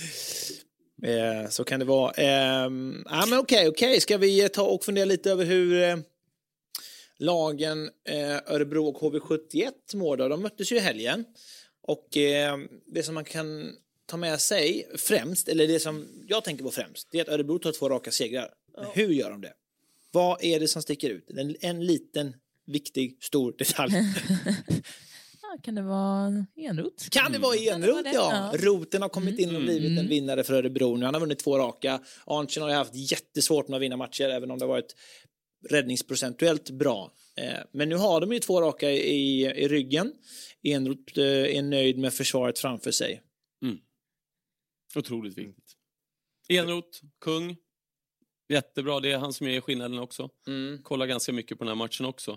Så kan det vara. Men okej. Ska vi ta och fundera lite över hur lagen Örebro och HV71 mår då? De möttes ju i helgen. Och det som man kan ta med sig främst, eller det som jag tänker på främst, det är att Örebro tar 2 raka segrar. Hur gör de det? Vad är det som sticker ut? En liten, viktig, stor detalj. Kan det vara Enroth? Kan det vara Enroth, ja. Roten har kommit in och blivit en vinnare för Örebro. Nu han har vunnit 2 raka. Arntzen har ju haft jättesvårt med att vinna matcher, även om det har varit räddningsprocentuellt bra. Men nu har de ju 2 raka i ryggen. Enroth är nöjd med försvaret framför sig. Otroligt viktigt. Enroth, kung. Jättebra, det är han som är skillnaden också. Kollar ganska mycket på den här matchen också.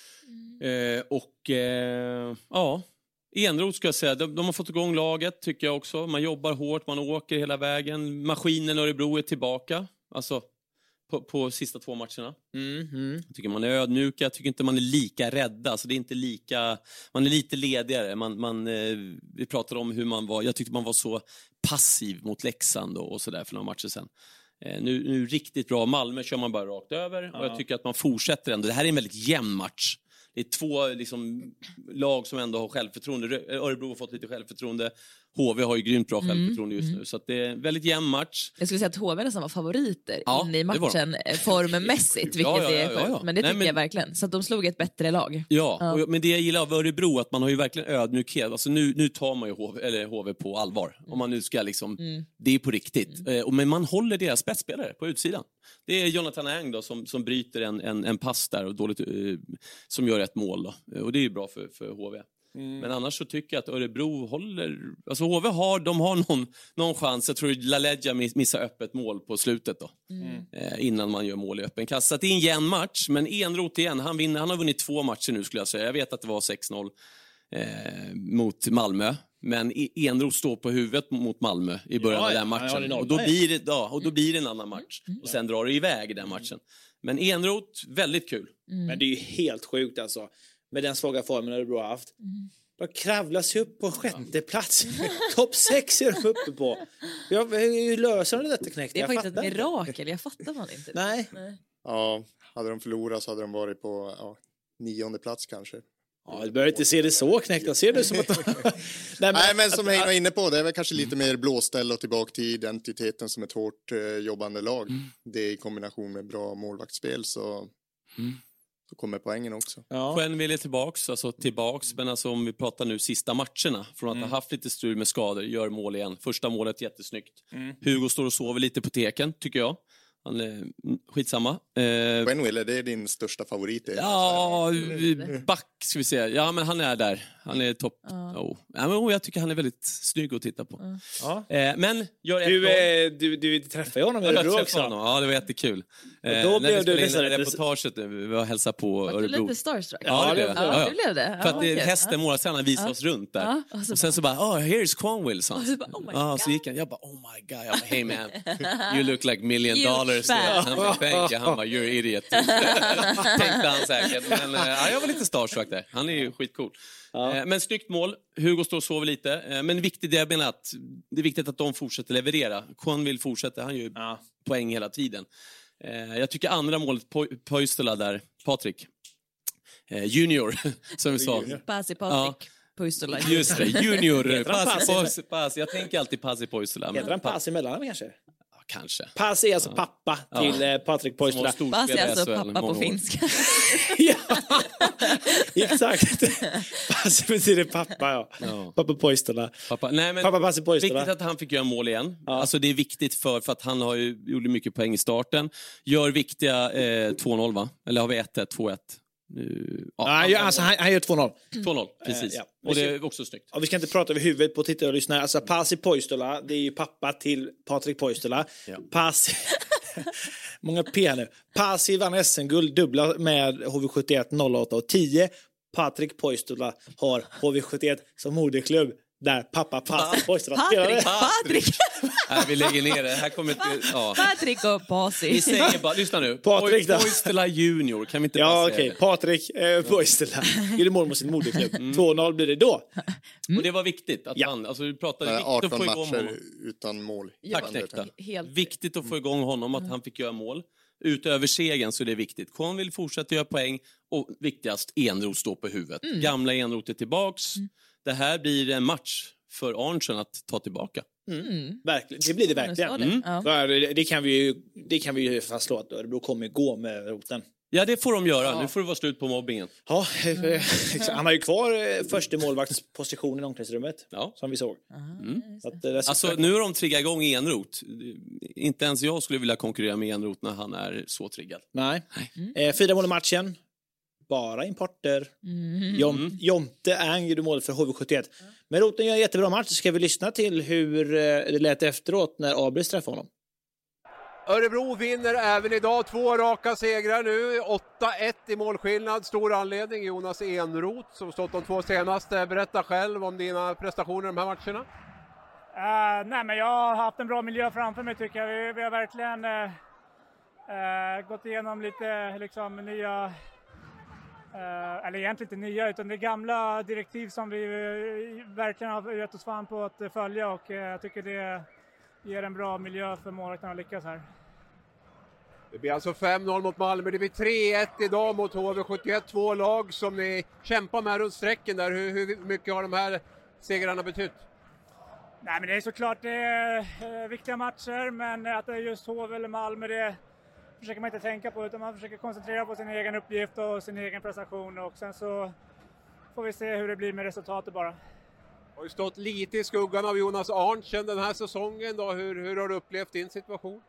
Enroth ska jag säga, de har fått igång laget tycker jag också. Man jobbar hårt, man åker hela vägen. Maskinen Örebro är tillbaka. Alltså på sista 2 matcherna. Jag tycker man är ödmjuka, jag tycker inte man är lika rädda. Alltså det är inte lika, man är lite ledigare. Vi pratade om hur man var, jag tyckte man var så passiv mot Leksand och sådär för några matcher sedan. Nu riktigt bra. Malmö kör man bara rakt över. Och jag tycker att man fortsätter ändå. Det här är en väldigt jämn match. Det är 2 lag som ändå har självförtroende. Örebro har fått lite självförtroende. HV har ju grymt bra självförtroende just nu. Så att det är en väldigt jämn match. Jag skulle säga att HV nästan var favoriter inne i matchen formmässigt. Vilket är skönt. Men det tycker jag verkligen. Så att de slog ett bättre lag. Men det jag gillar av Örebro att man har ju verkligen ödmjukhet. Alltså nu tar man ju HV på allvar. Om man nu ska det är på riktigt. Men man håller deras spetsspelare på utsidan. Det är Jonathan Eng då som bryter en pass där och dåligt som gör ett mål då. Och det är ju bra för HV. Men annars så tycker jag att Örebro håller... Alltså HV har någon chans. Jag tror LaLeggia missar öppet mål på slutet då. Innan man gör mål i öppen kast. Så det är en jämn match. Men Enroth igen, han har vunnit 2 matcher nu skulle jag säga. Jag vet att det var 6-0 mot Malmö. Men Enroth står på huvudet mot Malmö i början av den matchen. Och då blir det en annan match. Och sen drar det iväg den matchen. Men Enroth, väldigt kul. Men det är ju helt sjukt alltså. Med den svaga formen Örebro har haft. De kravlar sig upp på en sjätte plats. Topp 6 är de uppe på. Hur löser de detta, Knäckt? Det är faktiskt ett mirakel, jag fattar man inte. Nej. Ja, hade de förlorat så hade de varit på 9:e plats kanske. Ja, du behöver inte se det så, Knäckt. Ser du som att... Nej, men som jag var inne på, det är väl kanske lite mer blåställ och tillbaka till identiteten som ett hårt jobbande lag. Det i kombination med bra målvaktsspel så kommer poängen också. Ja. Quenneville är tillbaks, men alltså om vi pratar nu sista matcherna, från att ha haft lite strul med skador, gör mål igen. Första målet jättesnyggt. Hugo står och sover lite på teken, tycker jag. Han är skitsamma. Quenneville, det är din största favorit? Ja, back ska vi säga. Ja, men han är där. Han är topp. Jag tycker han är väldigt snygg att titta på. Men gör du träffade honom i Örebro också. Ja, det var jättekul. Då blev du nästan reportaget nu, vi var hälsa på Var Örebro. du lite starstruck? Ja, det blev det. För att hästen, målvaktstränaren, visade oss runt där. Och sen så bara, here's Quenneville. Så gick han, jag bara, oh my god. Jag bara, hey man, you look like $1 million. Han bara, thank you. Han bara, you're idiot. Tänkte han säkert. Men jag var lite starstruck där. Han är ju skitcool. Men snyggt mål. Hugo står och sover lite. Men viktigt, jag menar att det är viktigt att de fortsätter leverera. Quenneville fortsätter, han gör ju poäng hela tiden. Jag tycker andra målet, Poistola där, Patrik. Junior, som vi sa. Pasi Patrik. Poistola. Just det, Junior. Pasi. Jag tänker alltid Pasi Poistola. Heter han Pasi mellan kanske? Kanske. Pasi är alltså pappa till Patrik Poistola. Pasi är alltså pappa på finska. Ja, exakt. Pasi betyder pappa, Pappa Poistola. Pappa Pasi Poistola. Viktigt att han fick göra mål igen. Alltså det är viktigt för att han har ju gjort mycket poäng i starten. Gör viktiga 2-0 va? Eller har vi 1-1, 2-1? Han gör 2-0. 2-0, precis. Och det är också snyggt. Vi ska inte prata över huvudet på tittare och lyssnare. Alltså Pasi Poistola, det är ju pappa till Patrik Poistola. Pasi... Många P nu. Pasi vann SM-guld dubbla med HV71 08 och 10. Patrik Poistola har HV71 som moderklubb. Där pappa Pasi Poistola spelade. Patrik! Nej, vi lägger ner det. Här kommer Patrik och Pasi. Vi säger bara, lyssna nu. Poistola Junior, kan vi inte bara säga det? Patrik Poistola gjorde mål mot sin moderklubb. 2-0 blir det då. Och det var viktigt att han, alltså vi pratade viktigt 18 att få igång matcher honom. utan mål. Tack, viktigt att få igång honom, att han fick göra mål. Utöver segern så är det viktigt. Quenneville fortsätter göra poäng och viktigast, Enroth står på huvudet. Gamla Enroth är tillbaks. Det här blir en match för Arntzen att ta tillbaka. Verkligen. Det blir det verkligen. Det kan vi ju fastslå att Örebro kommer gå med roten. Ja, det får de göra. Nu får det vara slut på mobbingen. Ja, han har ju kvar första målvaktspositionen i omklädningsrummet, som vi såg. Alltså, nu har de triggat igång Enroth. Inte ens jag skulle vilja konkurrera med Enroth när han är så triggad. Nej. 4 mål i matchen. Bara importer. Jonte Ang gjorde mål för HV71. Men Roten gör en jättebra match. Ska vi lyssna till hur det lät efteråt när Abris träffade honom. Örebro vinner även idag 2 raka segrar nu. 8-1 i målskillnad. Stor anledning Jonas Enroth som stått de 2 senaste. Berätta själv om dina prestationer i de här matcherna. Nej, men jag har haft en bra miljö framför mig tycker jag. Vi har verkligen gått igenom lite liksom, nya... eller egentligen inte nya utan det är gamla direktiv som vi verkligen har gett oss fan på att följa och jag tycker det ger en bra miljö för målvakterna att lyckas här. Det blir alltså 5-0 mot Malmö, det blir 3-1 idag mot HV71, 2 lag som ni kämpar med runt strecken där. Hur mycket har de här segrarna betytt? Nej, men det är såklart det är viktiga matcher, men att det är just HV eller Malmö det försöker man inte tänka på utan man försöker koncentrera på sin egen uppgift och sin egen prestation och sen så får vi se hur det blir med resultatet bara. Har ju stått lite i skuggan av Jonas Arntzen den här säsongen då. Hur har du upplevt din situation?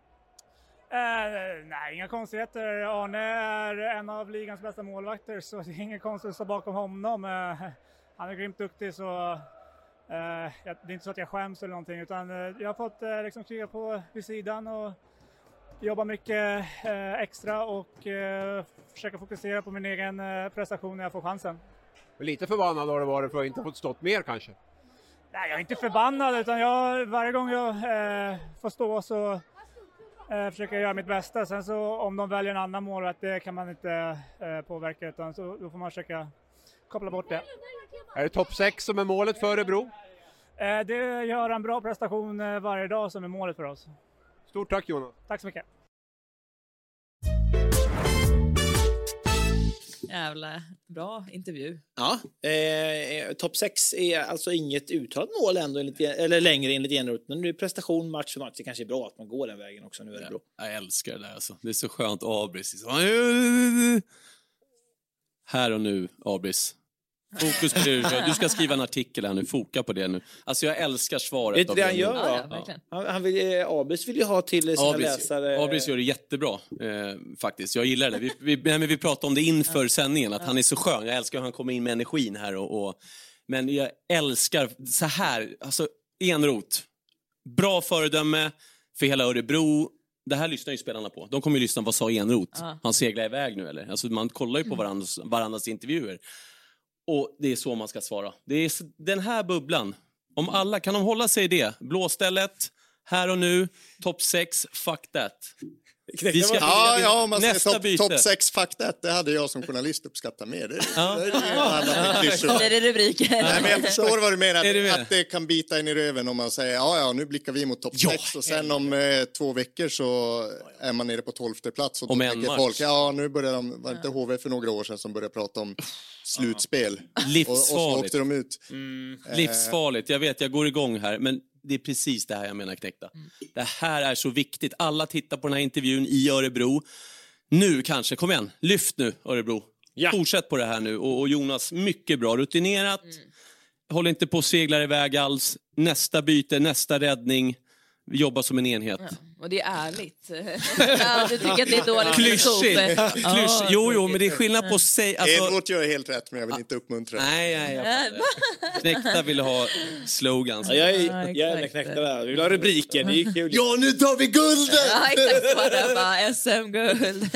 Nej, inga konstigheter. Arne är en av ligans bästa målvakter så det är ingen konstigt att stå bakom honom. Han är grymt duktig så det är inte så att jag skäms eller någonting utan jag har fått liksom kriga på vid sidan och jobba mycket extra och försöka fokusera på min egen prestation när jag får chansen. Lite förbannad har det varit för att inte ha fått stått mer kanske? Nej, jag är inte förbannad utan varje gång jag får stå så försöker jag göra mitt bästa. Sen så om de väljer en annan mål det kan man inte påverka utan så då får man försöka koppla bort det. Är det topp 6 som är målet för Örebro? Det gör en bra prestation varje dag som är målet för oss. Stort tack Jonas. Tack så mycket. Jävla bra intervju. Ja, topp 6 är alltså inget uttalat mål ändå eller längre enligt Eneroth, men nu är prestation match för match. Det kanske är bra att man går den vägen också nu är det bra. Jag älskar det där alltså. Det är så skönt Abris. Här och nu Abris. Fokus på det. Du ska skriva en artikel här nu, foka på det nu. Alltså jag älskar svaret. Vet du det han gör då? Ja. Abris vill ju ha till sina läsare. Abris gör det jättebra faktiskt. Jag gillar det. Vi pratade om det inför sändningen att han är så skön. Jag älskar hur han kommer in med energin här men jag älskar så här, alltså Eneroth. Bra föredöme för hela Örebro. Det här lyssnar ju spelarna på. De kommer ju lyssna, vad sa Eneroth? Han seglar iväg nu eller? Alltså man kollar ju på varandras intervjuer. Och det är så man ska svara. Det är den här bubblan. Om alla kan de hålla sig i det. Blåstället, här och nu, topp 6, fuck that. Vi ska man säger topp 6 fuck that. Det hade jag som journalist uppskattat mer. Det är rubriker. Nej, men jag förstår vad du menar. Att det kan bita in i röven om man säger nu blickar vi mot topp 6 och sen om 2 veckor så är man nere på 12:e plats och då tänker folk, nu börjar de, var inte HV för några år sedan som började prata om slutspel. Livsfarligt. Och så åkte de ut. Livsfarligt, jag vet, jag går igång här, men det är precis det här jag menar, Knäckta. Det här är så viktigt. Alla tittar på den här intervjun i Örebro. Nu kanske, kom igen, lyft nu Örebro. Ja. Fortsätt på det här nu. Och Jonas, mycket bra, rutinerat. Håller inte på att segla iväg alls. Nästa byte, nästa räddning. Jobba som en enhet. Ja, och det är ärligt. Du tycker att det är dåligt. Klyschigt. Jo, men det är skillnad på att säga... Eneroth gör helt rätt, men jag vill inte uppmuntra. Nej. Knäckta vill ha slogans. Jag är med Knäckta där. Vi vill ha rubriken, det är kul. Ja, nu tar vi guldet! Ja, exakt. Bara SM-guld.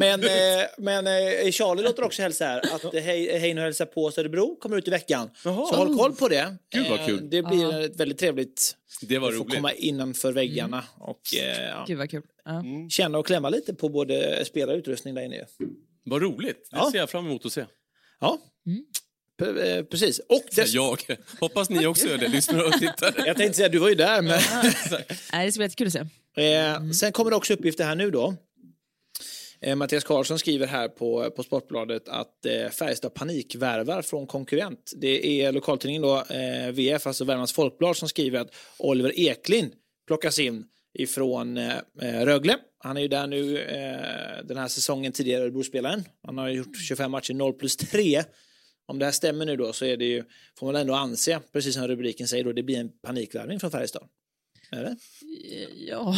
Men Charlie låter också hälsa här att Heino hälsar på Örebro kommer ut i veckan. Så håll koll på det. Gud vad kul. Det blir ett väldigt trevligt. Det var roligt. Få komma innanför väggarna och Gud vad kul. känna och klämma lite på både spelare och utrustning där inne. Vad roligt. Det ser jag fram emot att se. Ja. Precis. Och jag hoppas ni också gör det, lyssnar och tittar. Jag tänkte säga, du var ju där. Men... det ska bli jättekul att se. Sen kommer det också uppgifter här nu då. Mattias Karlsson skriver här på Sportbladet att Färjestad panikvärvar från konkurrent. Det är lokaltidningen då, VF, alltså Värmlands Folkblad, som skriver att Oliver Eklind plockas in ifrån Rögle. Han är ju där nu den här säsongen, tidigare Örebro-spelaren. Han har gjort 25 matcher, 0+3. Om det här stämmer nu då så är det ju, får man ändå anse, precis som rubriken säger då, det blir en panikvärvning från Färjestad. Är det? Ja.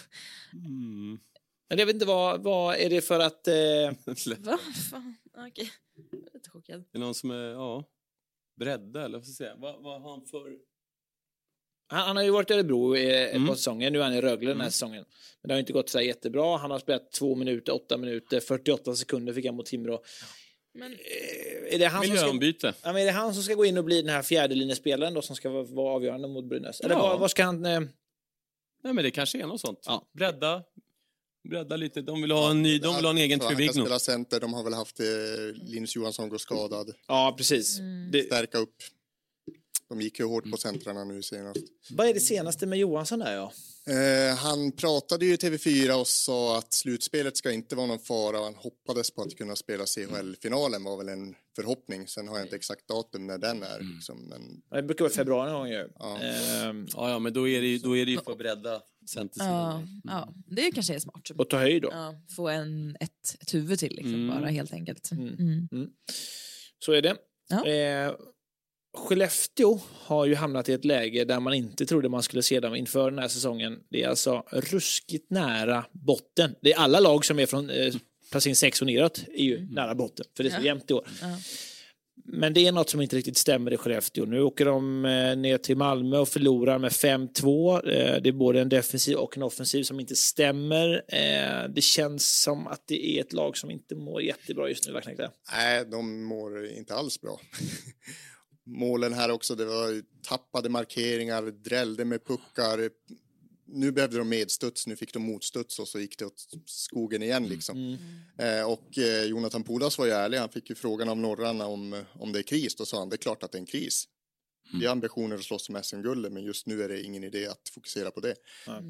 Men jag vet inte, vad är det för att... Vad fan? Okej. Jag är lite chockad. Är det någon som är bredda eller vad ska jag säga? Vad har han för... Han har ju varit i Örebro ett par säsonger. Nu är han i Rögle den här säsongen. Men det har inte gått så jättebra. Han har spelat 2 minuter, 8 minuter, 48 sekunder fick han mot Timrå. Men är det han som ska gå in och bli den här fjärde linjespelaren då, som ska vara avgörande mot Brynäs? Eller vad ska han... Nej, men det kanske är något sånt. Ja. Bredda lite. De vill ha en egen Trevigno. Han kan spela center. De har väl haft Linus Johansson gå skadad. Ja, precis. Stärka upp. De gick ju hårt på centrarna nu senast. Vad är det senaste med Johansson där Han pratade ju i TV4 och sa att slutspelet ska inte vara någon fara. Han hoppades på att kunna spela CHL-finalen, var väl en förhoppning. Sen har jag inte exakt datum när den är. Liksom, men... Det brukar vara februari någon gång ju. Ja, men då är det ju för bredda centersidan. Ja, det kanske är smart. Och ta höjd då. Ja, få ett huvud till liksom, bara helt enkelt. Så är det. Ja. Skellefteå har ju hamnat i ett läge där man inte trodde man skulle se dem inför den här säsongen. Det är alltså ruskigt nära botten. Det är alla lag som är från placering 6 och neråt är ju nära botten, för det är så jämnt i år. Men det är något som inte riktigt stämmer i Skellefteå. Nu åker de ner till Malmö och förlorar med 5-2. Det är både en defensiv och en offensiv som inte stämmer. Det känns som att det är ett lag som inte mår jättebra just nu, verkligen. Nej, de mår inte alls bra. Målen här också, det var tappade markeringar, drällde med puckar. nu behövde de medstuds, nu fick de motstuds och så gick det åt skogen igen liksom. Och Jonathan Pudas var ju ärlig, han fick ju frågan av norrarna om det är kris, då sa han det är klart att det är en kris. Vi har ambitioner att slåss om SM-guldet, men just nu är det ingen idé att fokusera på det.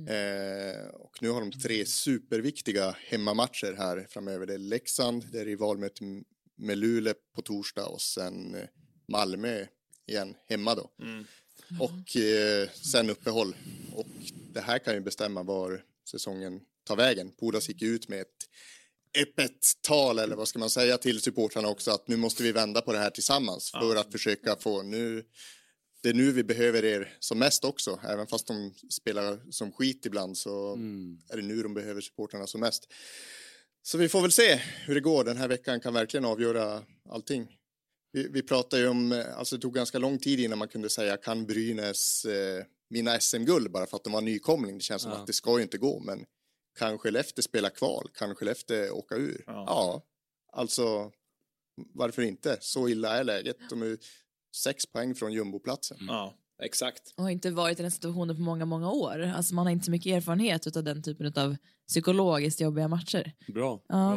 Och nu har de 3 superviktiga hemmamatcher här framöver. Det är Leksand, det är rivalmöte med Luleå på torsdag och sen Malmö igen hemma då. Och sen uppehåll. Och det här kan ju bestämma var säsongen tar vägen. Pudas gick ut med ett öppet tal, eller vad ska man säga, till supportrarna också, att nu måste vi vända på det här tillsammans för att försöka få det är nu vi behöver er som mest också. Även fast de spelar som skit ibland så är det nu de behöver supportrarna som mest. Så vi får väl se hur det går. Den här veckan kan verkligen avgöra allting. Vi pratar ju om, alltså det tog ganska lång tid innan man kunde säga kan Brynäs vinna SM-guld bara för att de var nykomling. Det känns som att det ska ju inte gå, men kan Skellefteå spela kval? Kan Skellefteå åka ur? Ja, alltså varför inte? Så illa är läget. De är 6 poäng från jumboplatsen. Ja, exakt. Och har inte varit i den situationen på många, många år. Alltså man har inte så mycket erfarenhet av den typen av psykologiskt jobbiga matcher. Bra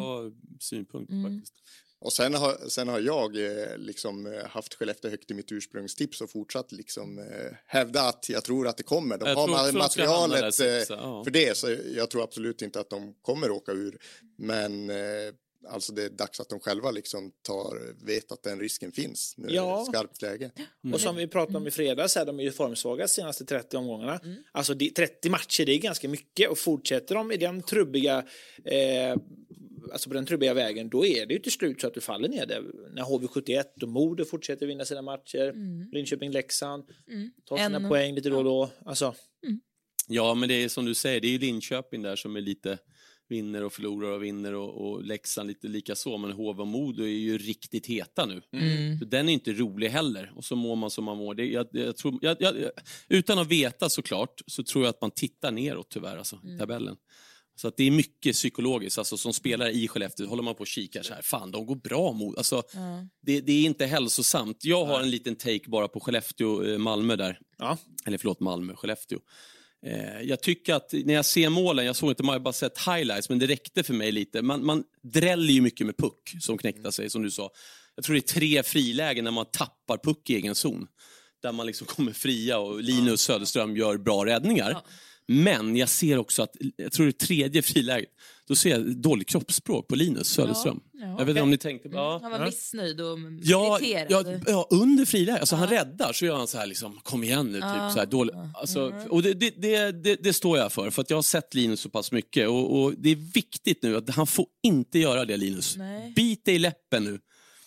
synpunkt faktiskt. Och sen har jag liksom haft Skellefteå högt i mitt ursprungstips och fortsatt liksom hävda att jag tror att det kommer. De har materialet för det, så jag tror absolut inte att de kommer åka ur. Men alltså det är dags att de själva liksom vet att den risken finns. Nu är det skarpt läge. Och som vi pratade om i fredags här, de är ju formsvaga senaste 30 omgångarna. Alltså 30 matcher, det är ganska mycket. Och fortsätter de i den trubbiga alltså på den trubbiga vägen, då är det ju till slut så att du faller ner där. När HV71 och Modo fortsätter vinna sina matcher, Linköping, Leksand, tar sina poäng lite då och då. Alltså. Ja, men det är som du säger, det är ju Linköping där som är lite vinner och förlorar och vinner och Leksand lite lika så, men HV och Modo är ju riktigt heta nu. Så den är inte rolig heller, och så mår man som man mår. Jag tror, utan att veta såklart, så tror jag att man tittar neråt tyvärr alltså, i tabellen. Så att det är mycket psykologiskt, alltså som spelare i Skellefteå håller man på och kikar så här, fan de går bra mot, alltså det är inte hälsosamt. Jag har en liten take bara på Skellefteå, Malmö där. Eller förlåt, Malmö, Skellefteå. Jag tycker att när jag ser målen, jag såg inte, man har bara sett highlights, men det räckte för mig lite. Man dräller ju mycket med puck som knäckte sig, som du sa. Jag tror det är 3 frilägen när man tappar puck i egen zon, där man liksom kommer fria och Linus Söderström gör bra räddningar. Men jag ser också att, jag tror det är 3:e friläget, då ser jag dålig kroppsspråk på Linus Söderström. Jag vet inte om ni tänkte på... Han var missnöjd och irriterad. Ja, under friläget. Alltså han räddar, så gör han så här liksom, kom igen nu, typ så här dålig. Alltså, och det står jag för att jag har sett Linus så pass mycket, och det är viktigt nu att han får inte göra det, Linus. Bit dig i läppen nu.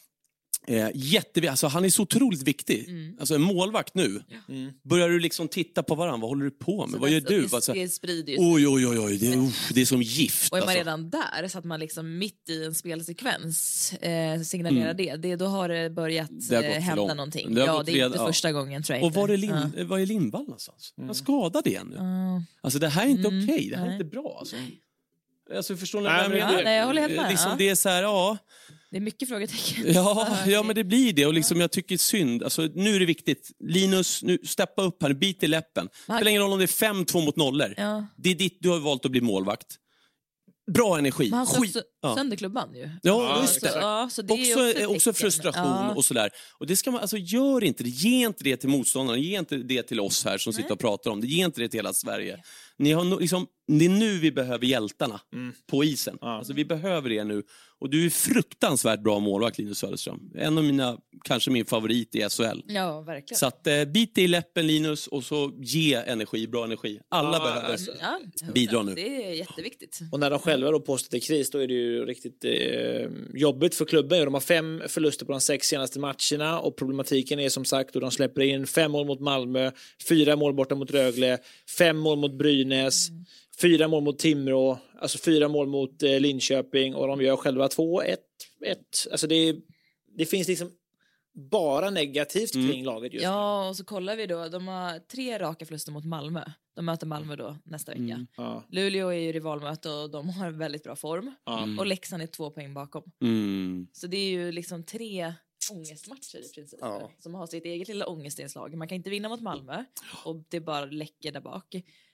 Alltså han är så otroligt viktig. Alltså en målvakt nu. Börjar du liksom titta på varandra, vad håller du på med? Vad gör du? Det sprider ju. Oj, det är som gift. Och är man redan där, så att man liksom mitt i en spelsekvens signalerar det, då har det börjat hända någonting. Det är inte första gången, tror jag. Och var är Lindvall någonstans? Han skadade igen nu. Alltså det här är inte okej. Det här är inte bra alltså. Alltså förstår ni vad jag menar? Nej, jag håller helt med. Liksom, det är så här, det är mycket frågetecken. Ja, men det blir det. Och liksom, jag tycker synd. Alltså, nu är det viktigt. Linus, nu steppa upp här. Bit i läppen. Det spelar ingen roll om det är 5-2 mot 0. Det är ditt, du har valt att bli målvakt. Bra energi. Men han såg sönder klubban ju. Ja, just det. Så det är också frustration och sådär. Och det ska man, alltså gör inte det. Ge inte det till motståndarna. Ge inte det till oss här som sitter och pratar om det. Ge inte det till hela Sverige. Ni har liksom, det är nu vi behöver hjältarna på isen. Alltså vi behöver det nu. Och du är fruktansvärt bra målvakt, Linus Söderström. En av kanske min favorit i SHL. Ja, verkligen. Så att bit i läppen, Linus, och så ge energi, bra energi. Alla behöver bidra nu. Det är jätteviktigt. Och när de själva då påstår till kris, då är det ju riktigt jobbigt för klubben. De har 5 förluster på de 6 senaste matcherna, och problematiken är som sagt, och de släpper in 5 mål mot Malmö, 4 mål borta mot Rögle, 5 mål mot Brynäs, 4 mål mot Timrå, alltså 4 mål mot Linköping, och de gör själva 2-1. Alltså det finns liksom bara negativt kring laget just nu. Ja, och så kollar vi då, de har 3 raka förluster mot Malmö. De möter Malmö då nästa vecka. Luleå är ju rivalmöte och de har en väldigt bra form. Och Leksand är 2 poäng bakom. Så det är ju liksom 3 ångestmatcher i princip, som har sitt eget lilla ångestinslag. Man kan inte vinna mot Malmö, och det bara läcker där bak.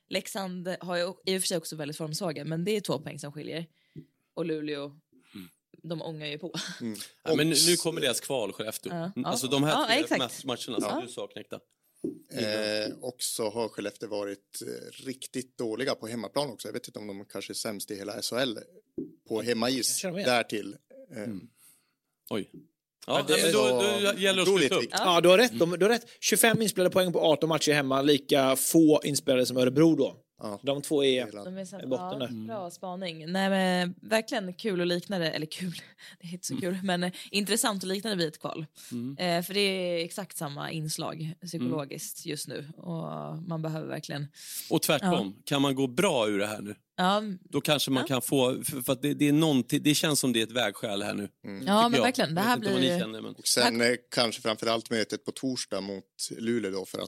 Leksand har ju i och för sig också väldigt formsvaga, men det är 2 poäng som skiljer. Och Luleå, de ångar ju på. Ja, men nu kommer deras kval, Skellefteå. Alltså de här matcherna som du sa, Knäckta. Och så har Skellefteå varit riktigt dåliga på hemmaplan också. Jag vet inte om de kanske är sämst i hela SHL på hemmais därtill. Oj. Ja, men då gäller det att sluta upp. Ja, du har rätt. Du har rätt. 25 inspelade poäng på 18 matcher hemma. Lika få inspelade som Örebro då. Ja. De 2 är i botten där. Bra spaning. Nej, men verkligen kul att likna det. Eller kul, det är inte så kul. Men intressant att likna det vid ett kval. För det är exakt samma inslag psykologiskt just nu. Och man behöver verkligen... Och tvärtom, kan man gå bra ur det här nu? Ja. Då kanske man kan få... För att det är någonting, det känns som det är ett vägskäl här nu. Ja, men verkligen. Det här blir... Känner, men... Och sen kanske framförallt mötet på torsdag mot Luleå då, för att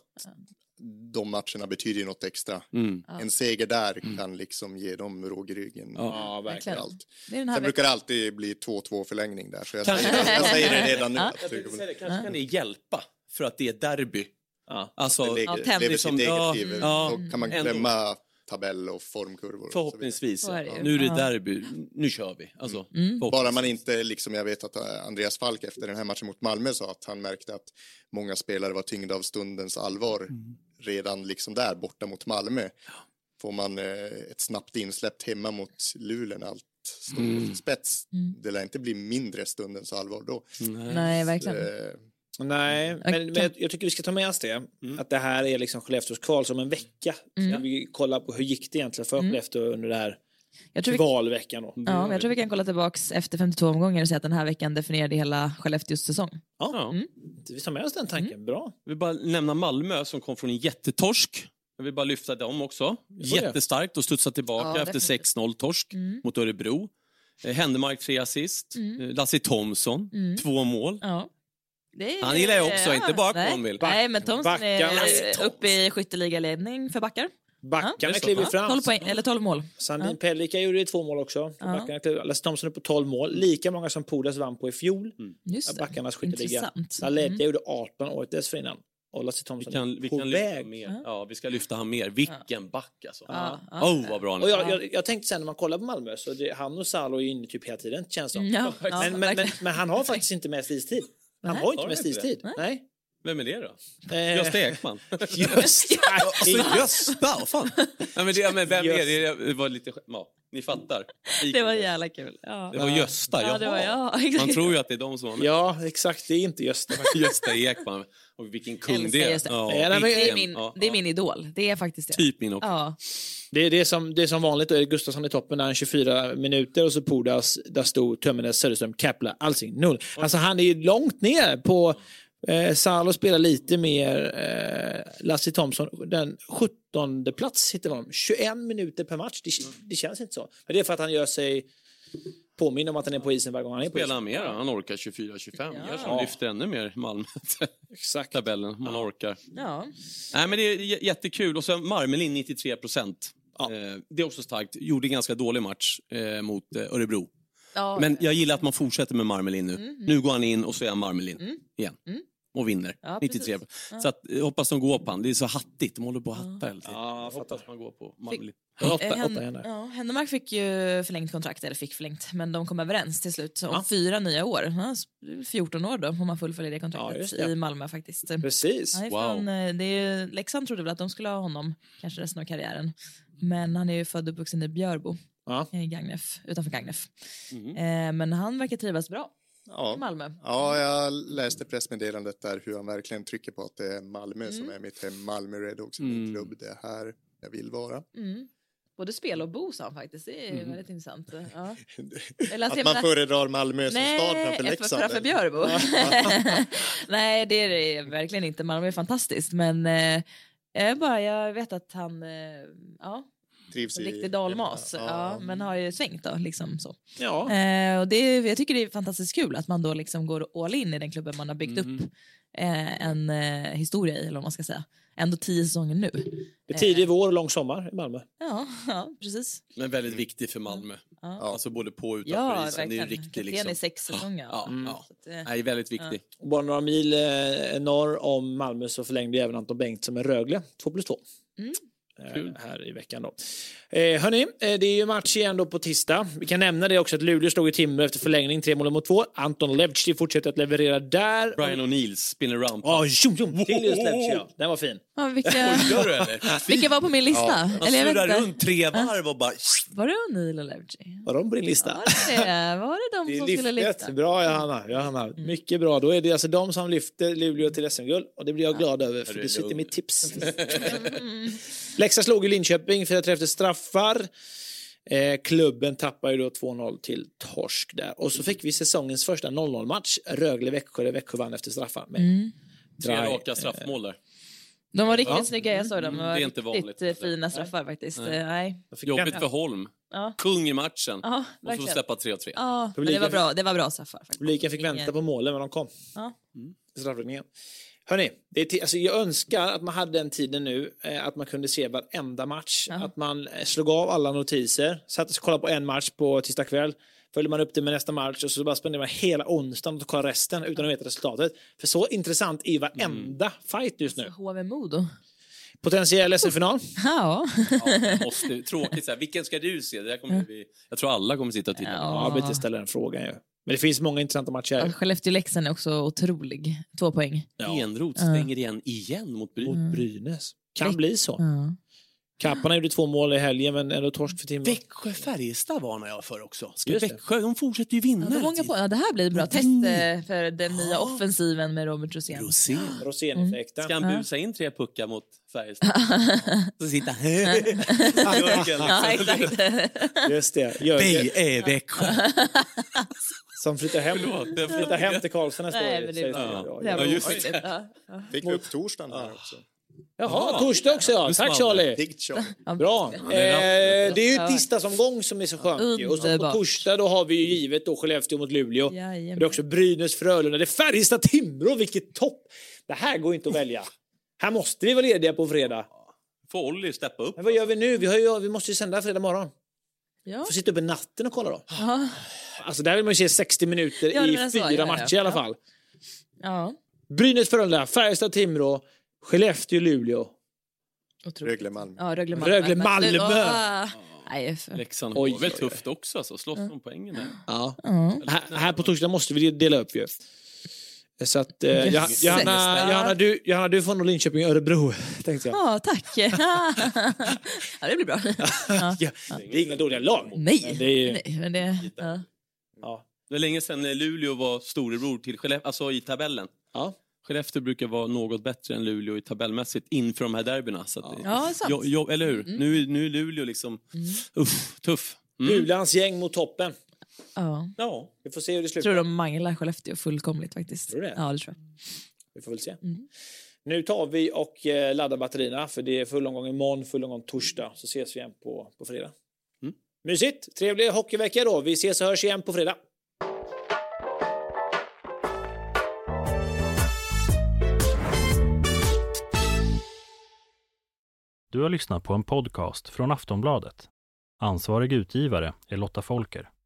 de matcherna betyder något extra. En seger där kan liksom ge dem råg i ryggen. Ja, verkligen. Allt. Sen brukar det alltid bli 2-2 förlängning där. Så jag säger det redan nu. Kanske kan det hjälpa för att det är derby. Alltså, det lever sitt eget liv. Då kan man glömma tabell och formkurvor. Förhoppningsvis. Nu är det derby. Nu kör vi. Alltså, bara man inte, liksom, jag vet att Andreas Falk efter den här matchen mot Malmö sa att han märkte att många spelare var tyngda av stundens allvar redan liksom där borta mot Malmö. Får man ett snabbt insläppt hemma mot Luleå, allt står på spets. Det lär inte bli mindre stundens allvar då. Nej, verkligen. Nej, men jag tycker vi ska ta med oss det. Att det här är liksom Skellefteås kval som en vecka. Så vi kollar på hur gick det egentligen för Skellefteå under det här kvalveckan då. Ja, men jag tror vi kan kolla tillbaks efter 52 omgångar och säga att den här veckan definierade hela Skellefteås säsong. Ja, vi tar med oss den tanken. Bra. Vi vill bara nämna Malmö som kom från en jättetorsk. Jag vill bara lyfta dem också. Jättestarkt och studsa tillbaka efter 6-0 torsk mot Örebro. Händemark 3 assist. Lasse Thomsson 2 mål. Ja. Han gillar jag också, inte bara Convill. Nej, men Thomson är uppe i skytteligaledning för backar. Backarna kliver fram. 12 poäng, eller 12 mål. Sandin Pellikka gjorde 2 mål också. Lasse Thomson är på 12 mål. Lika många som Pudas vann på i fjol. Just det. Backarnas skytteliga. Ledja gjorde 18 året dessförinnan. Och Lasse Thomson vi kan lyfta mer. Ja, vi ska lyfta han mer. Vilken back alltså. Vad bra. Och jag tänkte sen när man kollar på Malmö så han och Salo är inne typ hela tiden, känns som. Men han har faktiskt inte med istid. Han har inte med istid. Nej. Vem är det då? Gösta Ekman. Gösta, vad fan. Ja, men vem är det? Det var lite... Ja, ni fattar. Det var jävla kul. Ja. Det var Gösta. Ja, det var jag. Man tror ju att det är de som var med. Ja, exakt. Det är inte Gösta. Gösta Ekman. Och vilken kung det är. Ja, det är min idol. Det är faktiskt det. Typ min också. Ja. Det är som vanligt. Då är det Gustafsson i toppen där 24 minuter och så Pudas, där stod Tömmernes, Söderström, Käppla, allting 0. Alltså han är ju långt ner på Salo spelar lite mer Lasse Thomson, den 17:e plats hittar de. 21 minuter per match, det känns inte så. Men det är för att han gör sig påminner om att han är på isen varje gång han är på isen. Spelar mer, han orkar 24-25. Han lyfter ännu mer Malmö. Exakt. Tabellen, man orkar. Ja. Nej, men det är jättekul. Och så Marmelin 93%. Det är också starkt. Gjorde en ganska dålig match mot Örebro. Ja. Men jag gillar att man fortsätter med Marmelin nu. Nu går han in och så är han Marmelin igen. Och vinner. 93. Så att, hoppas de går på han. Det är så hattigt. De håller på att hatta hela tiden. Ja, hoppas man går på Marmelin. Händemark fick ju förlängt kontrakt, eller fick förlängt, men de kom överens till slut om 4 nya år. 14 år då, om man fullföljer det kontraktet i Malmö faktiskt. Precis. Leksand trodde väl att de skulle ha honom kanske resten av karriären. Men han är ju född och uppvuxen i Björbo. I Gagnef, utanför Gagnef. Men han verkar trivas bra i Malmö. Ja, jag läste pressmeddelandet där hur han verkligen trycker på att det är Malmö som är mitt hem. Malmö Red Hawks min klubb, det här jag vill vara. Både spel och bo, sa han faktiskt. Det är väldigt intressant. Ja. Att man föredrar Malmö som stad framför Leksand. Framför Björbo. Nej, det är det verkligen inte. Malmö är fantastiskt. Men jag vet att han... trivs i riktig dalmas, men har ju svängt då, liksom så. Ja. Och jag tycker det är fantastiskt kul att man då liksom går all in i den klubben man har byggt upp en historia i, eller vad man ska säga. Ändå 10 säsonger nu. Det är tidig vår och lång sommar i Malmö. Ja, precis. Men väldigt viktig för Malmö. Alltså både på och utanför isen. Det är riktigt liksom. Det är 6 säsonger. Det är väldigt viktigt. Bara några mil norr om Malmö så förlängde även Anton Bengt som är Rögle 2+2. här i veckan då. Hörni, det är ju match igen då på tisdag. Vi kan nämna det också att Luleå slog i Timrå efter förlängning 3-2. Anton Levci fortsätter att leverera där. Brian O'Neill spin around. Till just Levci, ja. Den var fin. Ja, vilka Eller? vilka var på min lista? Han Eller jag vet snurrar inte. runt 3 varv och bara... Var det O'Neill och Levci? Var de på din lista? Var det de som skulle lyfta? Bra Johanna. Mycket bra. Då är det alltså de som lyfter Luleå till SM-guld. Och det blir jag glad över, för det sitter mitt tips. Leksand slog i Linköping 4-3 efter straffar. Klubben tappar ju då 2-0 till torsk där. Och så fick vi säsongens första 0-0-match. Rögle-Växjö. Växjö vann efter straffar. Med 3 raka straffmål där. De var riktigt snygga, jag såg dem. Det är inte riktigt vanligt. fina straffar faktiskt. Nej. Jobbigt för Holm. Ja. Kung i matchen. Ja, och så släppa 3-3. Ja, men det var bra straffar. Faktiskt. Publiken fick vänta på målen, men de kom. Ja. Straffräddningen. Hörrni, alltså jag önskar att man hade den tiden nu, att man kunde se varenda match. Ja. Att man slog av alla notiser, satt och kollade på en match på tisdag kväll, följde man upp det med nästa match och så bara spenderade man hela onsdagen och kollade resten utan att veta resultatet. För så intressant är varenda fight just nu. HV Modo. Potentiell SM-final. Ja. Tråkigt så här. Vilken ska du se? Det där kommer jag tror alla kommer sitta och titta. Ja, jag vill inte ställa den frågan ju. Men det finns många intressanta matcher. Ja, Skellefteå-Leksand är också otrolig. 2 poäng. Enroth stänger igen mot Brynäs. Brynäs. Kan bli så. Ja. Kapparna gjorde 2 mål i helgen, men ändå torsk för Timrå. Växjö-Färjestad varnar jag för också. Just det. Växjö, de fortsätter ju vinna. Det här blir bra test för den nya offensiven med Robert Rosén. Rosén-effekten. Ska han busa in 3 puckar mot Färjestad? Så sitter Ja, exakt. Just det. Vi är Växjö. Som flyttar hem till Karlstad nästa år. Nej, men det var just det. Ja. Fick vi upp torsdagen här också. Jaha, torsdag också, ja. Tack Charlie. Big Charlie. Bra. Det är ju tisdagsomgång som är så skönt. Och så på torsdag då har vi ju givet då Skellefteå mot Luleå. Det är också Brynäs, Frölunda. Det är Färjestad, Timrå. Vilket topp. Det här går inte att välja. Här måste vi vara lediga på fredag. Får Olli steppa upp. Men vad gör vi nu? Vi måste ju sända fredag morgon. Ja. Får sitta upp i natten och kolla då. Ja. Alltså där vill man ju se 60 minuter i 4 matcher i alla fall. Ja. Brynäs, Frölunda, Färjestad, Timrå, Skellefteå, Luleå. Rögle-Malmö. Ja, Rögle-Malmö. Leksand var väl tufft också, så slåss om poängen där. Ja. Här på torsdag måste vi dela upp ju. Så att Johanna, du får nog Linköping och Örebro, tänkte jag. Ja, tack. Ja, det blir bra. Ja, det är inga dåliga lag. Nej, men det Det var länge sedan Luleå var storebror till Skellefteå, alltså i tabellen. Ja. Skellefteå brukar vara något bättre än Luleå i tabellmässigt inför de här derbyna. Så att sant. Eller hur? Nu är Luleå liksom tuff. Luleåns gäng mot toppen. Ja. Vi får se hur det slutar. Jag tror de manglar Skellefteå fullkomligt faktiskt. Tror du det? Ja, det tror jag. Vi får väl se. Nu tar vi och laddar batterierna, för det är full omgång imorgon, full omgång torsdag. Så ses vi igen på fredag. Mysigt. Trevlig hockeyvecka då. Vi ses och hörs igen på fredag. Du har lyssnat på en podcast från Aftonbladet. Ansvarig utgivare är Lotta Folker.